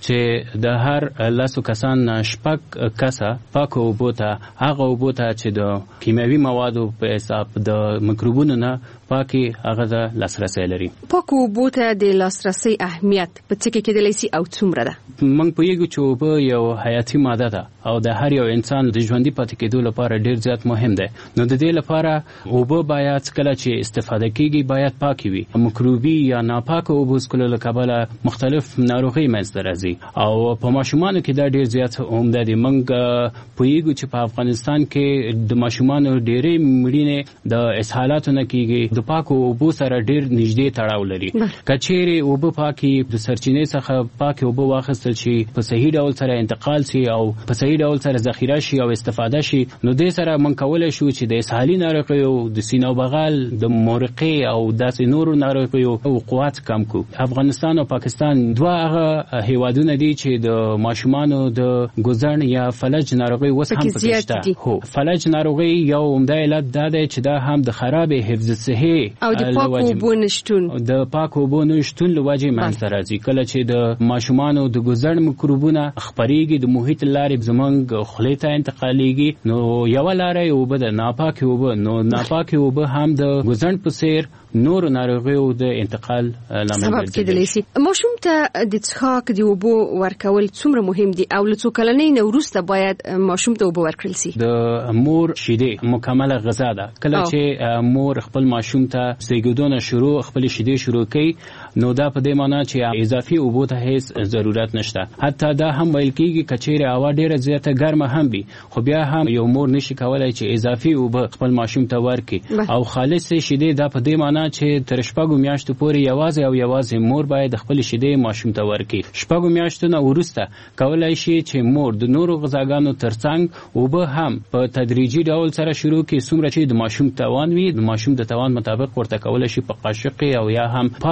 چې د هر لسو کسان شپږ کسه پاکو اوبو ته، هغه اوبو ته چې د کیمیاوي موادو په حساب د میکروبونو نه پاکي، هغه د لاسرسی لري. پاکو اوبو ته د لاسرسی اهمیت په څه کې کېدلی شي او څومره ده؟ موږ پوهیږو چې اوبه یو حیاتي ماده ده او د هر یو انسان د ژوندي پاتې کېدو لپاره ډېر زیات مهم ده. نو د دې لپاره اوبه باید کله چې استفاده کیږي باید پاکي وي. میکروبي یا ناپاکه اوبو څښلو له کبله مختلف ناروغۍ منځته راځي او په ماشومانو کې دا ډېر زیات عمده دي. موږ پوهیږو چې په افغانستان کې د ماشومانو ډېرې مړینې د اسهالاتو نه کیږي، د پاکو اوبو سره ډېر نږدې تړاو لري. که چیرې اوبه پاکي د سرچینې څخه پاکې اوبه واخیستل شي، په صحیح ډول سره انتقال شي او په صحیح ډول سره ذخیره شي او استفاده شي، نو دې سره موږ کولی شو چې د اسهالي ناروغیو، د سینه او بغل، د مورقې او داسې نورو ناروغیو وقوعات کم کړو. افغانستان او پاکستان دوه هغه هیوادونه دي چې د ماشومانو د ګوزن یا فلج ناروغي اوس هم پکې شته. هو، فلج ناروغي یو عمده علت دا دی چې دا هم د خراب حفظ الصحې او د پاکو اوبو نشتون د پاکو اوبو نشتون له وجې منځته راځي. کله چې د ماشومانو د ګوزن میکروبونه خپرېږي، د محیط لارې زمونږ خولې ته انتقالېږي، نو یوه لاره یې اوبه ده، ناپاکې اوبه. نو ناپاکې اوبه هم د ګوزن په څېر نور ناروغیو د انتقال لامل کېدلی شي. ماشوم ته د څښاک د اوبو ورکول څومره مهم دي او له څو کلنۍ نه وروسته باید ماشوم ته اوبه ورکړل شي؟ د مور شیدې مکمله غذا ده. کله چې مور خپل ماشوم ته زیږېدو نه شروع خپل شیدې شروع کوي، نو دا په دې معنی چې اضافي اوبو ته هیڅ ضرورت نشته. حتی دا هم ویل کېږي که چیرې هوا ډېره زیاته ګرمه هم وي، خو بیا هم یو مور نشي کولی چې اضافي اوبه خپل ماشوم ته ورکړي. او خالصې شیدې دا په دې معنی چې تر شپږو میاشتو پورې یوازې او یوازې مور باید خپل شیدې ماشوم ته ورکړي. شپږو میاشتو نه وروسته کولی شي چې مور د نورو غذاګانو ترڅنګ اوبه هم په تدریجي ډول سره شروع کړي. څومره چې د ماشوم توان وي، د ماشوم د توان مطابق ورته کولی شي په قاشق او یا هم پاک وسایل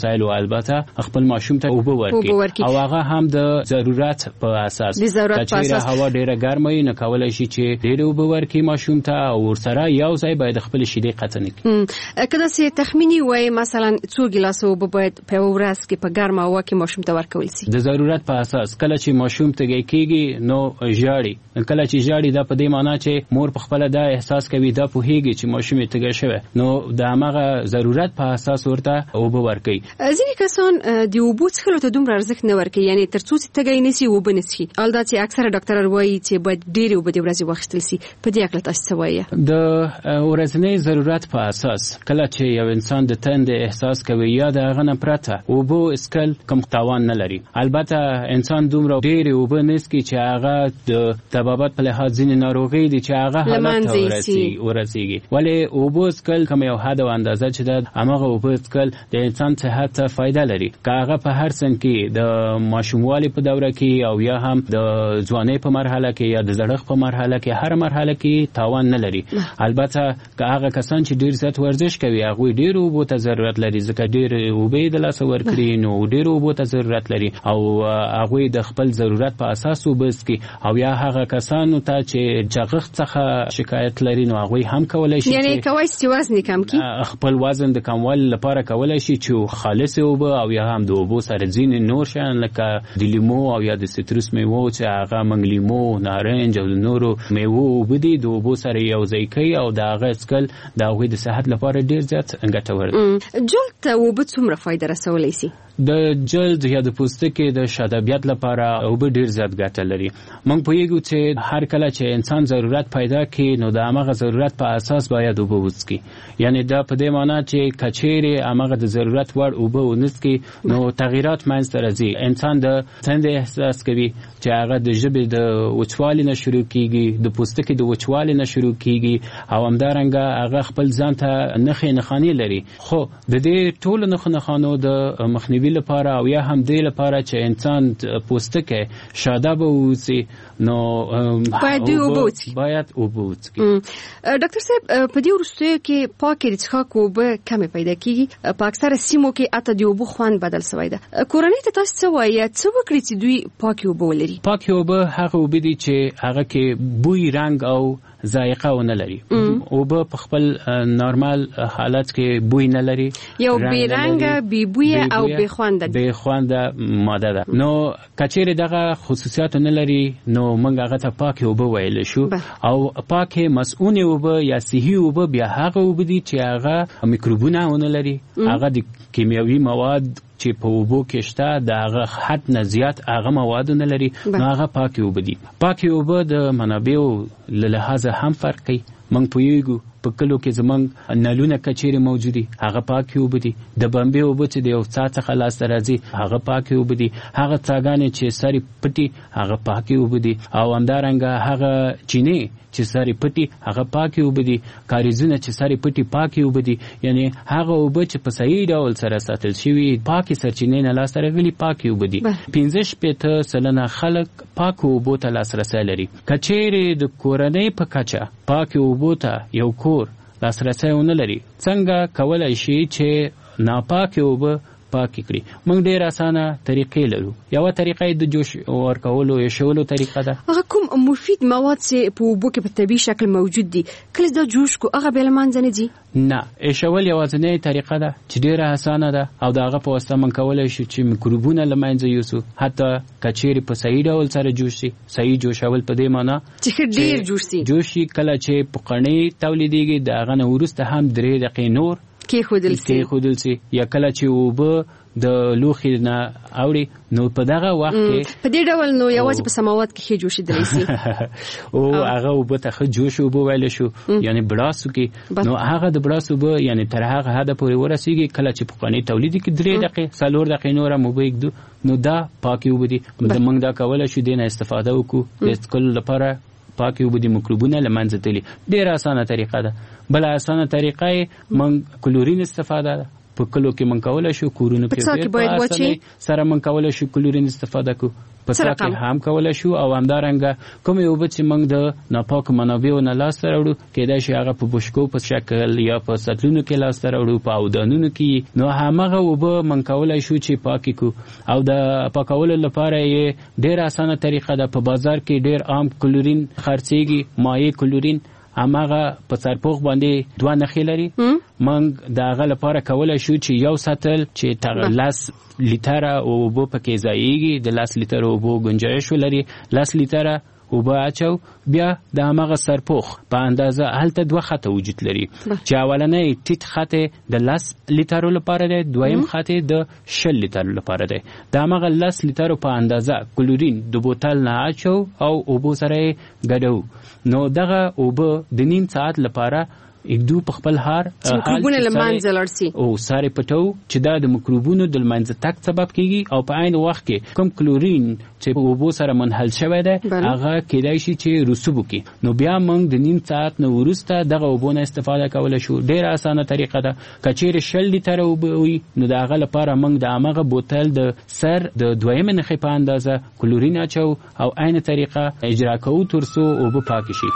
وسایل او البته خپل ماشوم ته اوبه ورکړي او هغه هم د ضرورت په اساس د ضرورت په اساس هوا ډیره ګرمه وي نه کولای شي چې ډیره اوبه ورکړي ماشوم ته او ورسره یو ځای باید خپل شیدې قطع نه کړي. کله چې تخمینی وای مثلا څو ګیلاس اوبه باید په ورځ کې په ګرمه هوا کې ماشوم ته ورکول شي؟ د ضرورت په اساس کله چې ماشوم تږی کیږي نو ژاړي، کله چې ژاړي دا په دې معنی چې مور په خپل دا احساس کوي دا په هیږي چې ماشوم تږی شوی نو د هغه ضرورت په اساس ورته اوبه ورکړي. ځینې کسان د اوبو څښلو ته دومره ارزښت نه ورکوي، یعنی ترڅو چې تږی نشي اوبه نه څښي. البته چې اکثره ډاکټران وایي چې باید ډېرې اوبه د ورځې واخیستل شي. په دې اړه تاسو څه وایي؟ د ورځني ضرورت په اساس کله چې یو انسان د تند احساس کوي یا د هغه نه پرته اوبه اسکل کوم تاوان نه لري. البته انسان دومره ډېرې اوبه نه څښي چې هغه د طبابت په لحاظ ځینې ناروغۍ دي چې هغه حالت ته ورسیږي، ولی اوبه اسکل کوم یو حد او اندازه چې د هغه اوبه اسکل د انسان صحت ته فایده لري. که هغه په هر سن کې د ماشوموالي په دوره کې او یا هم د ځوانۍ په مرحله کې یا د زړښت په مرحله کې هر مرحله کې تاوان نه لري. البته که هغه کسان چې ډیر زیات ورزش کوي هغه ډیر اوبو ته ضرورت لري، ځکه ډیر اوبه د لاس ورکړي نو ډیر اوبو ته ضرورت لري او هغه د خپل ضرورت په اساس وبس کی او یا هغه کسانو ته چې جغښت څخه شکایت لري نو هغه هم کولای شي یعنی کوي چې وزن کم کی خپل وزن د کموالي لپاره کولای شي چې خالص اوبه او یا هم د اوبو سره ځین نور شان لکه د لیمو او یا د سیتروس میوه چې هغه منګ لیمو، نارنج او نورو میوه وبدي د اوبو سره یو ځای کوي او دا هغه اسکل د هغه د صحت لپاره ډیر زیات ګټور دی. جلد ته اوبه څومره فائدہ رسولای شي؟ د جلد یا د پوستکي د شادابیت لپاره اوبه ډیر زیات ګټه لري. موږ پوهیږو چې هر کله چې انسان ضرورت پیدا کړي نو د هغه ضرورت په اساس باید اوبه وڅښي. یعنی دا په دې معنی چې کچېره هغه د ضرورت وړ اوبه ونڅکي نو تغیرات منځ ته راځي. انسان د تند احساس کوي چې هغه د ژبې د وچوالي نه شروع کیږي، د پوستکي د وچوالي نه شروع کیږي او همدارنګه هغه خپل ځان ته نخې نخانی لري. خو د دې ټول نخ نخانو د مخنیوي لپاره او یا هم دې لپاره چې انسان پوستکي شاداب اوسي نو باید اوبه وڅښي. باید اوبه وڅښي. ډاکټر صاحب په دې وروستیو کې پاکې د څښاک اوبه کمې پیدا کیږي. په اکثره سیمو کې اته د اوبو خوند بدل شوی ده. کورنۍ ته تاسو څه وایي څه وکړي چې دوی پاکې اوبه ولري؟ پاکې اوبه هغه اوبه دي چې هغه کې بوی، رنګ او ذائقه ونه لري. اوبه په خپل نارمال حالت کې بوی نه لري، یو بې رنګه، بې بویه او بې خونده بې خونده ماده ده. نو کچېره دغه خصوصیات نه لري نو موږ هغه ته پاکې اوبه ویل شو. او پاکې مسؤونه اوبه یا صحي اوبه بیا هغه اوبه دي چې هغه میکروبونه ونه لري، هغه د کیمیاوي مواد چې په اوبو کې شته د هغه حد نه زیات هغه مواد نه لري نو هغه پاکې اوبه دي. پاکې اوبه د منابعو له لحاظه هم فرق کوي. موږ پوهیږو په کلو کې زمونږ نلونه کچېرې موجودي هغه پاکې اوبه دي. د بمبې اوبه چې د یو څا څخه لاسته راځي هغه پاکې اوبه دي. هغه څاګانې چې سرې پټي هغه پاکې اوبه دي او همدارنګه هغه چینې چې سرې پټي هغه پاکې اوبه دي. کاریزونه چې سرې پټي پاکې اوبه دي. یعنی هغه اوبه چې په صحیح ډول سره ساتل شوي پاکې سرچینې نه لاسته راغلي پاکې اوبه دي. پنځه شپېته سلنه خلک پاکو اوبو ته لاسرسی لري. کچېرې د کورنۍ په کچه پاکې اوبو ته یو کور لاسرسی ونه لري څنګه کولای شي چې ناپاکې اوبه پاکې کړي؟ موږ ډېر اسانه طریقې لرو. یوه طریقه د جوش ورکولو ایښولو طریقه ده. هغه کوم مفید مواد چې په اوبو کې په طبیعي شکل موجود دي کله دا جوش کو هغه بې له منځه نه ځي؟ نه، ایښول یوازینۍ طریقه ده چې ډېره اسانه ده او د هغه په واسطه موږ کولی شو چې میکروبونه له منځه یوسو. حتی کچېرې په صحیح ډول سره جوش شي. صحیح جوشول په دې معنی چې ښه ډېر جوش شي. جوش شي کله چې په قڼۍ تولیدېږي د هغه نه وروسته هم درې دقیقې نور کېښودل سي کېښودل سي یا کله چې اوبه د لوښي نه اوړي نو په دغه وخت کې په دې ډول نو یوازې په سماوات کې ښه جوشېدلی سي او هغه اوبه ته ښه جوش اوبه ویلی شو یعنې بړاس وکړي نو هغه د بړاس اوبه یعنې تر هغه حده پورې ورسېږي کله چې په قانع تولید کې درې دقیقې څلور دقیقې نور هم اوبه ږدو نو دا پاکې اوبه دي. موږ دا کولی شو دې نه استفاده وکړو د څښلو لپاره. پاکې اوبه د میکروبونه له منځه تلي. ډېره اسانه طریقه ده. بله اسانه طریقه یې موږ کلورین استفاده ده. په کلو کې من کولای شو کورونه په باید سره من کولای شو کلورین استفاده کو په سره کې هم کولای شو او همدارنګه کوم یو بچ موږ د ناپاک منابعو نه لاس راوړو کېدای شي هغه په بشکو په شکل یا په سطلونو کې لاس راوړو په اودانونو کې نو همغه وبه من کولای شو چې پاکي کو او د پاکولو لپاره یې ډېر اسانه طریقه ده په بازار کې ډېر عام کلورین خرڅيږي مایع کلورین همغه په سرپوخ باندې دوه نخې لري موږ د هغه لپاره کولای شو چې یو سطل چې تر لاس لیټره اوبه پکې ځایږي د لاس لیټره اوبه گنجایش ولري لاس لیټره اوبه اچو بیا د همغه سرپوخ په اندازه هلته دوه خطه وجود لري چې اولنۍ ټیټ خطه د لاس لیټرو لپاره ده دویم خطه د شل لیټرو لپاره ده د همغه لاس لیټرو په اندازه کلورین د بوتل نه اچو او اوبه سره ګډو نو دغه اوبه د نیم ساعت لپاره اګدو په خپل هار مکروبونه لمانځل ورسي او ساره پټو چې دا د مکروبونو د لمانځه تک سبب کیږي او په عین وخت کې کوم کلورین چې په اوبو سره منحل شوی دی هغه کېدای شي چې رسوب وکړي نو بیا موږ د نیم ساعت نه وروسته دغه اوبو نه استفاده کولای شو ډېر اسانه طریقه ده کچیر شل لیټر اوبه وي نو د هغه لپاره موږ د هغه بوتل د سر د دویم نخې په اندازه کلورین اچو او عین طریقه اجرا کوو ترڅو اوبه پاک شي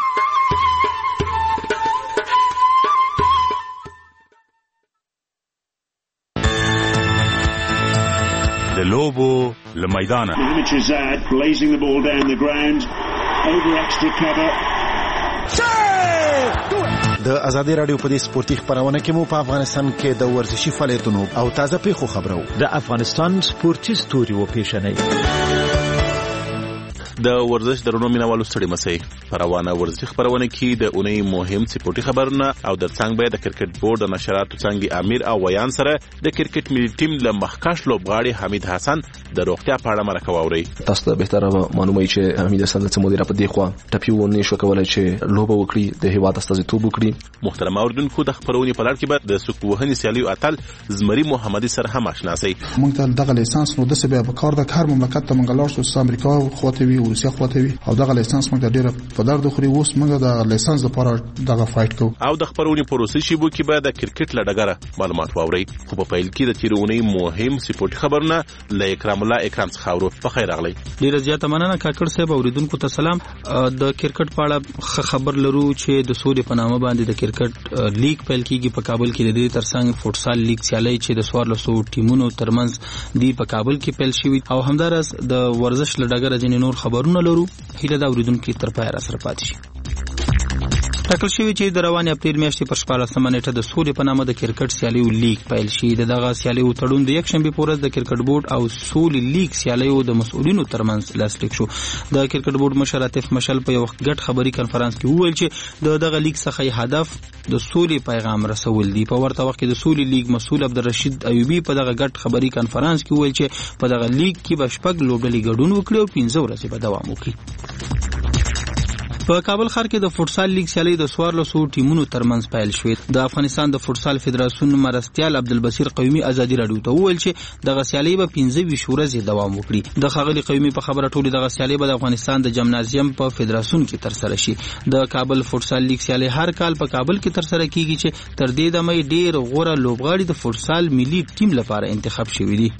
د لوبو لمیدانه blazing the ball down the ground over extra cover د ازادي رادیو په دې سپورتي خبرونه کې مو په افغانستان کې د ورزشي فعالیتونو او تازه پیښو خبرو د افغانستان سپورتي ستوري و پیښنې د ورزش درونو مینوالو ستړي مسئ پروانه ورزشي خبرونه کې د اونۍ مهم سپورتي خبرونه او د څنګه به د کرکټ بورډ د نشراتو څنګه امیر او ویان سره د کرکټ ملي ټیم له مخکښ لوبغاړي حمید حسن د روغتیا په اړه مرکه واوري تاسو ته بهتره معلومه چې حمید حسن څه مدیر په دی خو ټپیو نه شو کولای چې لوبه وکړي د هیواد استازیتوب وکړي محترم اوردونکو د خبرونې په لړ کې به د سکو وهنې سیالي اتل زمري محمدي سره هم آشنا سي موږ ته دغه لیسانس نو د سبب په کار د کار مملکت ته منګلار شو امریکا خواته وی روسیا خواته وی او دغه لیسانس موږ ډیره په درد خوري اوس موږ د لیسانس لپاره دغه فایټ کوو او د خبرونې پروسې شی بو کې به د کرکټ لډګره معلومات واوري خو په پیل کې د تیرونې مهم سپورت خبرونه ل اکرام الله اکرام څخاورو په خیر راغلی ډیره زیاته مننه کاکړ صاحب اوریدونکو ته سلام د کرکټ په اړه خبر لرو چې د سولې په نامه باندې د کرکټ لیگ پیل کیږي په کابل کې د دې ترڅنګ فوټسال لیگ سیالي چې د سوار لسو ټیمونو ترمنځ دی په کابل کې پیل شوی او همدارس د ورزش لډګره ځینې نور خبرونه لرو هیله دا اوریدونکو تر پای را سره پاتې شي ټاکل شوی چې د روانې اپریل میاشتې پر شپاړسمه نیټه د سولې په نامه د کرکټ سیالیو لیگ پیل شي د دغه سیالیو تړون د یک شنبه په ورځ د کرکټ بورډ او سولې لیگ سیالیو د مسؤلینو ترمنځ لاسلیک شو د کرکټ بورډ مشر عاطف مشل په یو غټ خبري کانفرنس کې وویل چې د دغه لیگ څخه هدف د سولې پیغام رسول دی په ورته وخت کې د سولې لیگ مسؤل عبدالرشید ایوبی په دغه غټ خبري کانفرنس کې وویل چې په دغه لیگ کې به شپږ لوبډلې ګډون وکړي او پنځه ورځې به دوام وکړي په کابل ښار کې د فوټسال لیگ سیالي د سوارلسو ټیمونو ترمنځ پیل شوې د افغانستان د فوټسال فدراسیون مرستیال عبدالبصیر قومي ازادي رادیو ته وویل چې دغه سیالي به پنځه ویشت ورځې دوام وکړي د ښاغلي قومي په خبره ټولې دغه سیالي به د افغانستان د جمنازیم په فدراسیون کې ترسره شي د کابل فوټسال لیگ سیالي هر کال په کابل کې ترسره کیږي چې تر دې دمه ډېر غوره لوبغاړي د فوټسال ملي ټیم لپاره انتخاب شوي دي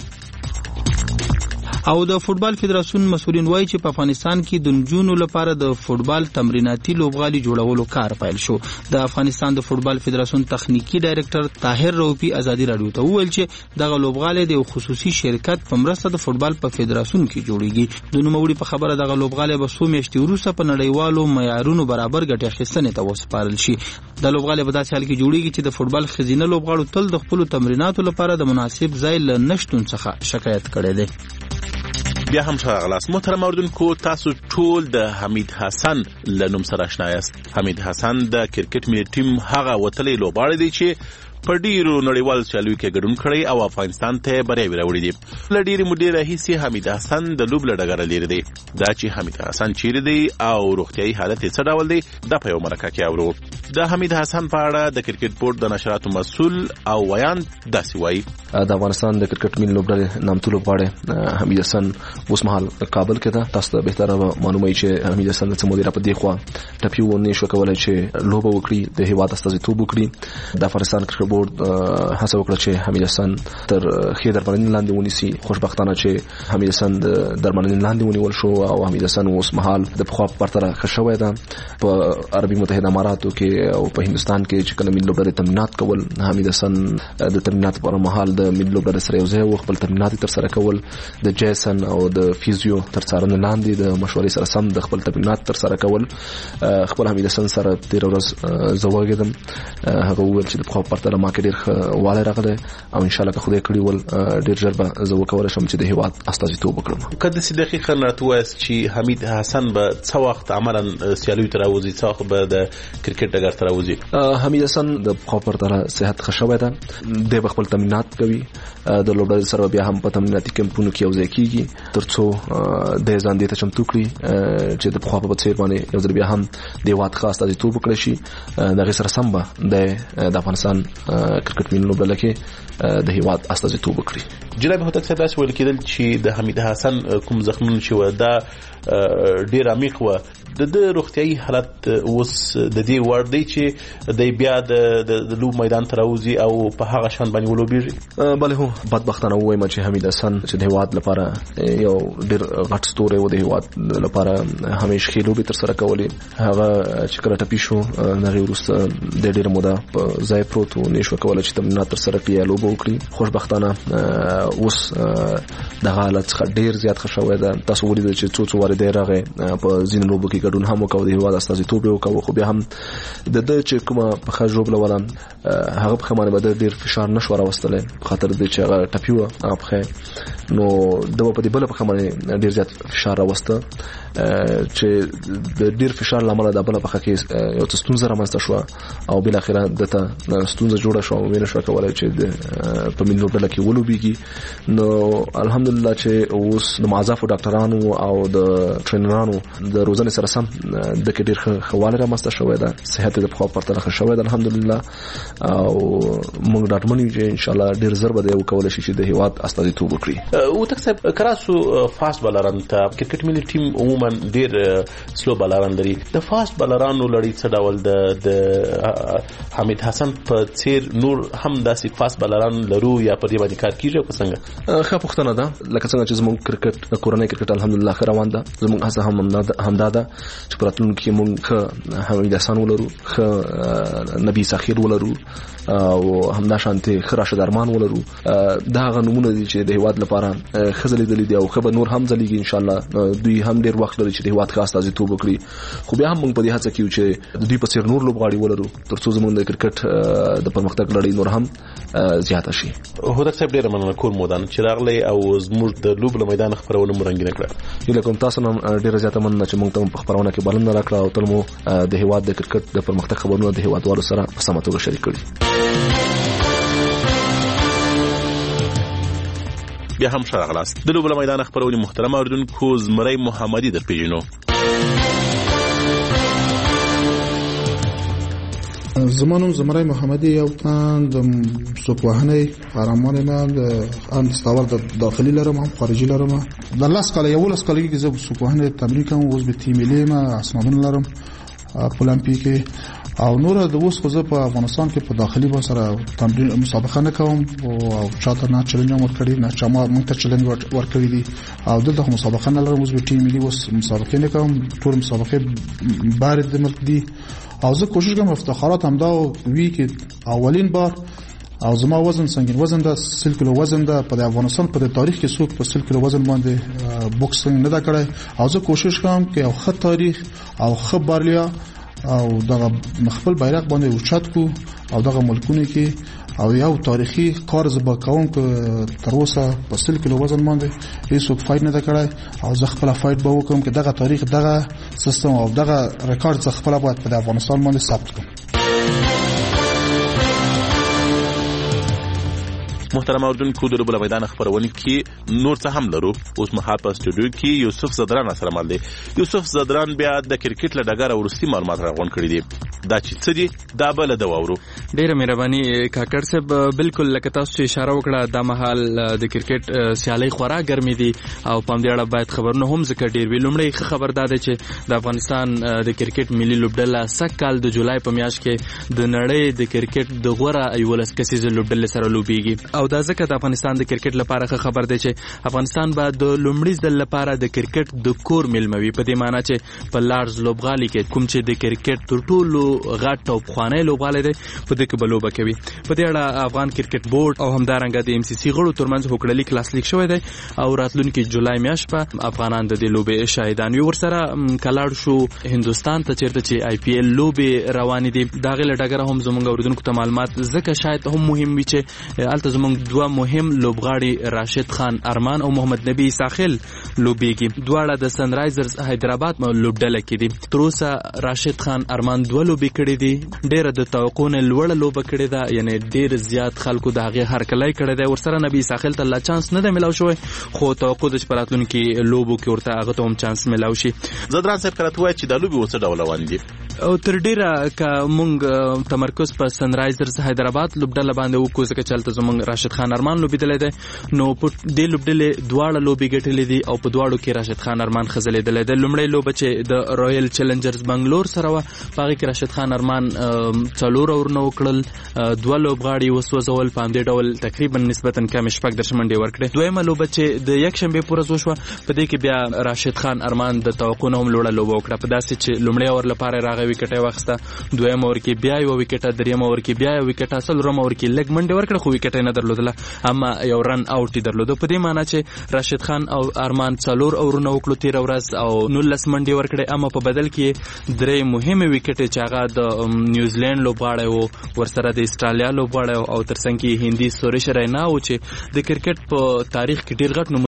او د فوټبال فدراسیون مسؤلین وایي چې په افغانستان کې د نجونو لپاره د فوټبال تمریناتي لوبغالي جوړولو کار پیل شو د افغانستان د فوټبال فدراسیون تخنیکی ډایرکټر طاهر روپی ازادي رادیو ته وویل چې دغه لوبغالي د خصوصي شرکت په مرسته د فوټبال په فدراسیون کې جوړیږي د نوموړي په خبره دغه لوبغالي به څو میاشتې وروسته په نړیوالو معیارونو برابر ګټه اخیستنې ته وسپارل شي د لوبغالي په داسې حال کې جوړیږي چې د فوټبال خزینه لوبغاړو تل د خپل تمریناتو لپاره د مناسب ځای له نشټون څخه شکایت کړی دی بیا هم شغلاس محترم اوردونکو تاسو ټول د حمید حسن له نوم سره آشنا یاست حمید حسن د کرکټ ملي ټیم هغه وتلی لوبغاړی دی چې په ډیرو نړیوال سیالیو کې ګډون کړی او افغانستان ته بریاوې راوړي دي له ډیرې مودې راهیسې حمید حسن د لوب له ډګره لري دی دا چې حمید حسن چیرې دی او روغتیایي حالت یې څه ډول دی دا په یو مرکه کې اورو د حمید حسن په اړه د کرکټ بورډ د نشراتو مسؤل او ویان داسې وایي د افغانستان د کرکټ ملي لوبډلې نامتو لوبغاړی حمید حسن اوس مهال کابل کې ده تاسو ته بهتره معلومه چې حمید حسن څه مودې را په دی خو ټپیو نه شو کولای چې لوبه وکړي د هیواد استازیتوب وکړي د افغانستان کرکټ بورډ هڅه وکړه چې حمید حسن تر خې درملنې لاندې ونیسي. خوشبختانه چې حمید حسن د درملنې لاندې ونیول شو او حمید حسن اوس مهال د پخوا په پرتله ښه شوی ده. په عربي متحده اماراتو کې او په هندستان کې چې کله ملي لوبډلې تمرینات کول، حمید حسن د تمرینات پر مهال د ملي لوبډلې سره یو ځای و خپل تمرینات تر سره کول، د جیسن او د فیزیو تر څارنې لاندې د مشورې سره سم د خپل تمرینات تر سره کول. خپل حمید حسن سره تیر ورځ زه وغږېدم، هغه وویل چې د پخوا په پرتله ما کې ډېر ښه والی راغلی او انشاءالله که خدای کړي ول ډېر ژر به زه وکولی شم چې د هېواد استازیتوب وکړم. که داسې دقیقا راته ووایاست چې حمید حسن به څه وخت عملا سیالیو ته راوځي، څه وخت به د کرکټ ډګر ته راوځي؟ حمید حسن د پخوا په پرتله صحت ښه شوی ده، دی به خپل تمرینات کوي، د لوبډلې سره بیا هم په تمریناتي کمپونو کې یوځای کېږي تر څو د ځان دې ته چمتو کړي چې د پخوا په څېر باندې یو ځل بیا هم د هېواد ښه استازیتوب وکړی شي. د هغې سره سم به د افغانستان کرکټ ملي لوبډله کې د هېواد استازیتوب وکړي. جناب هوتک صاحب داسې ویل کېدل چې د حمید حسن کوم زخمونه چې وه دا ډېر عمیق وه، د ده روغتیایي حالت اوس د دې وړ دی چې دی بیا د لوب میدان ته راوځي او په هغه شان باندې ولوبېږي؟ بلې هو بدبختانه ووایم چې حمید حسن چې د هېواد لپاره یو ډېر غټ ستوری و، د هېواد لپاره همیش ښې لوبې ترسره کولې. هغه چې کله ټپي شو د هغې وروسته د ډېره موده په ځای پروت و، نه یې شوه کولی چې تمرینات ترسره کړي یا لوبه وکړي. خوشبختانه اوس دغه حالت څخه ډېر زیات ښه شوی ده. تاسو ولیدل چې څو څو وارې دی راغی په ځینو لوبو کې ګډون هم وکړو، د هېواد استازیتوب یې وکړو، خو بیا هم د ده چې کومه پښه ژوبله وله هغه پښه باندې به ده ډېر فشار نه شو راوستلی په خاطر د چې هغه ټپي وه هغه پښه، نو ده به په دې بله پښه باندې ډېر زیات فشار راوسته چې د ډېر فشار له امله د بله پښه کې یو څه ستونزه رامنځته شوه او بالاخره ده ته ستونزه جوړه شوه او نه شوه کولی چې په ملي لوبډله کې ولوبېږي. نو الحمدلله چې اوس د معزافو ډاکټرانو او د ټرینرانو د روزنې سره سم د کې ډېر ښه والی رامنځته شوی ده، صحت یې د پخوا په پرتله ښه شوی ده الحمدلله، او موږ ډاډمن یو چې انشاءالله ډېر ژر به دی وکولی شي چې د هېواد استازیتوب وکړي. هوتک صاحب که راسو فاست بالران ته کرکټ ملي ټیم عموما ډېر سلو بالران لري، د فاست بالرانو لړۍ څه ډول د حمید حسن په څېر نور هم داسې فاست بالران لرو یا په دې باندې کار کېږي او که څنګه؟ ښه پوښتنه ده. لکه څنګه چې زموږ کرکټ کورنۍ کرکټ الحمدلله ښه روان ده، زموږ هڅه هم همدا ده چې په راتلونکي کې موږ ښه حمید حسن ولرو، ښه نبي ساخیر ولرو او همدا شانتې ښه راشد ارمان ولرو. دا هغه نومونه دي چې د هېواد لپاره ښه ځلېدلي دي او ښه به نور هم ځلېږي انشاءالله. دوی هم ډېر وخت لري چې د هېواد ښه استازیتوب وکړي، خو بیا هم موږ په دې هڅه کې یو چې د دوی په څېر نور لوبغاړي ولرو تر څو زموږ د کرکټ د پرمختګ لړۍ نور هم زیاته شي. هوتک صاحب ډېره مننه کور مودان چې راغلی او زموږ د لوب له میدان خپرونه مو رنګینه کړه. هیله کوم تاسو نه ډېره زیاته مننه چې موږ ته په خپرونه کې بلنه راکړه او تل مو د هېواد د کرکټ د پرمختګ خبرونه د هېوادوالو سره په سمه توګه شریک کړي. بیا هم ښه راغلاست. د لوبو له میدانه خپرونې محترم اورېدونکو زمری محمدي در پېژنو. زما نوم زمری محمدي، یو تن د سوپوهنې قهرمان یم، د هم دستاورد داخلي لرم هم خارجي لرم. د لاس کاله یولس کالګي کې زه سوپوهنې تمرین کوم، اوس به تیم ملي یم، اسنادونه لرم په اولمپیک او نور. د اوس خو زه په افغانستان کې په داخلي با سره تمرین مسابقه نه کوم او چاته نه چیلنج هم ورکړی نه چا ما مونږ ته چیلنج ورکړی دي او دلته مسابقه نه لرم. اوس به ټیم ملي اوس مسابقه نه کوم، ټول مسابقه بار د ملک دي او زه کوشش کوم افتخارات هم دا وی کې اولین بار او زما وزن سنگین وزن دا سل کیلو وزن دا په افغانستان په تاریخ کې څوک په سل کیلو وزن باندې بوکسینګ نه دا کړی او زه کوشش کوم چې یو ښه تاریخ او ښه بارلیا او دغه خپل بیرغ باندې اوچت کو او دغه ملکونه کې او یو تاریخي کار زبا کوم چې تر اوسه په سل کیلو وزن باندې هیڅوک فایټ نه دا کړی او زه خپل فایټ به وکړم چې دغه تاریخ دغه سیستم او دغه ریکارډ زه خپل باید په افغانستان باندې ثبت کړم. محترم اوردونکو د لوبو میدان خبرونه کې نور څه هم لرو. اوس مهال په سټوډیو کې یوسف زدران سره مل دی. یوسف زدران بیا د کرکټ له ډګر ورستي معلومات راغون کړی دي. دا چې څه دي دا بل د وورو. ډیره مهرباني کاکړ صاحب، بالکل لکه تاسو اشاره وکړه د مهال د کرکټ سیالي خورا ګرمي دي او په دې اړه باید خبرونه هم ذکر ډیر وی. لومړی خبر دا ده چې د افغانستان د کرکټ ملي لوبډله سکهال د جولای په میاشت کې د نړۍ د کرکټ د غوره ایولس کسیزه لوبډله سره لوبيږي او دا ځکه د افغانستان د کرکټ لپاره خبر دی چې افغانستان به د لومړي ځل لپاره د کرکټ د کور ملموي، په دې معنی چې په لارډز لوبغالي کې کوم چې د کرکټ تر ټولو غټ او پخوانی لوبغالی دی په دې کې به لوبه کوي. په دې اړه افغان کرکټ بورډ او همدارنګه د ایم سی سی غړو ترمنځ هوکړلیک لاسلیک شوی دی او راتلونکي جولای میاشت په افغانان د دې لوبې شاهدان وي. ورسره کلاړ شو هندستان ته چیرته چې آی پی ایل لوبې روانې دي. دا غل ډګر هم زموږ اوریدونکو ته معلومات ځکه شاید هم مهم وي چې الته زموږ دوه مهم لوبغاړي راشد خان ارمان او محمد نبی ساحل لوبيږي. دواړه د سن رایزرز حیدرآباد لوبډله کې دي. تر اوسه راشد خان ارمان دوه لوبې کړې دي. ډېر د توقع نه لوړ لوبه کړې ده، یعنی ډېر زیات خلکو د هغه هرکلی کړی دی. ورسره نبی ساحل ته لا چانس نه دی ملاو شوی، خو توقع د شپراتون کې لوبو کې ورته هغه ته هم چانس ملاو شي. زدران صاحب کړه توای چې د لوبي وڅ ډول روان دي او تر ډیره ک مونږ تمرکز په سن رایزرز حیدرآباد لوبډله باندې وکړو ځکه چې الته زمونږ راشد خان ارمان لوبیدل دی. نو په دې لوبډلې دواړه لوبي ګټلې دي او په دواړو کې راشد خان ارمان خزلېدل دی. لومړی لوبه چې د رویل چیلنجرز بنگلور سره و پاره کې راشد خان ارمان څلور اورونه وکړل، دوه لوبغاړي وسوځول، په همدې ډول تقریبا نسبتا کم شپږ درش منډې ورکړې. دویمه لوبه چې د یک شنبه پورز وشوه په دې کې بیا راشد خان ارمان د توقع نه هم لوړه لوبه وکړه، په داسې چې لومړی اور لپاره راغی وکټ واخسته، دویم اور کې بیا یو وکټ، دریم اور کې بیا یو وکټ، څلورم اور کې لګ منډه ورکړه خو وکټ نه درلودله، اما یو رن اوټ درلوده. په دې معنی چې راشد خان او ارمان څلور اورونه وکړو تیر ورځ او نولس منډه ورکړه، اما په بدل کې درې مهمه وکټ چې هغه د نیوزیلند لوبغاړی او ورسره د استرالیا لوبغاړی او ترڅنګ کې هندي سوریش رینا او چې د کرکټ په تاریخ کې ډیر غټ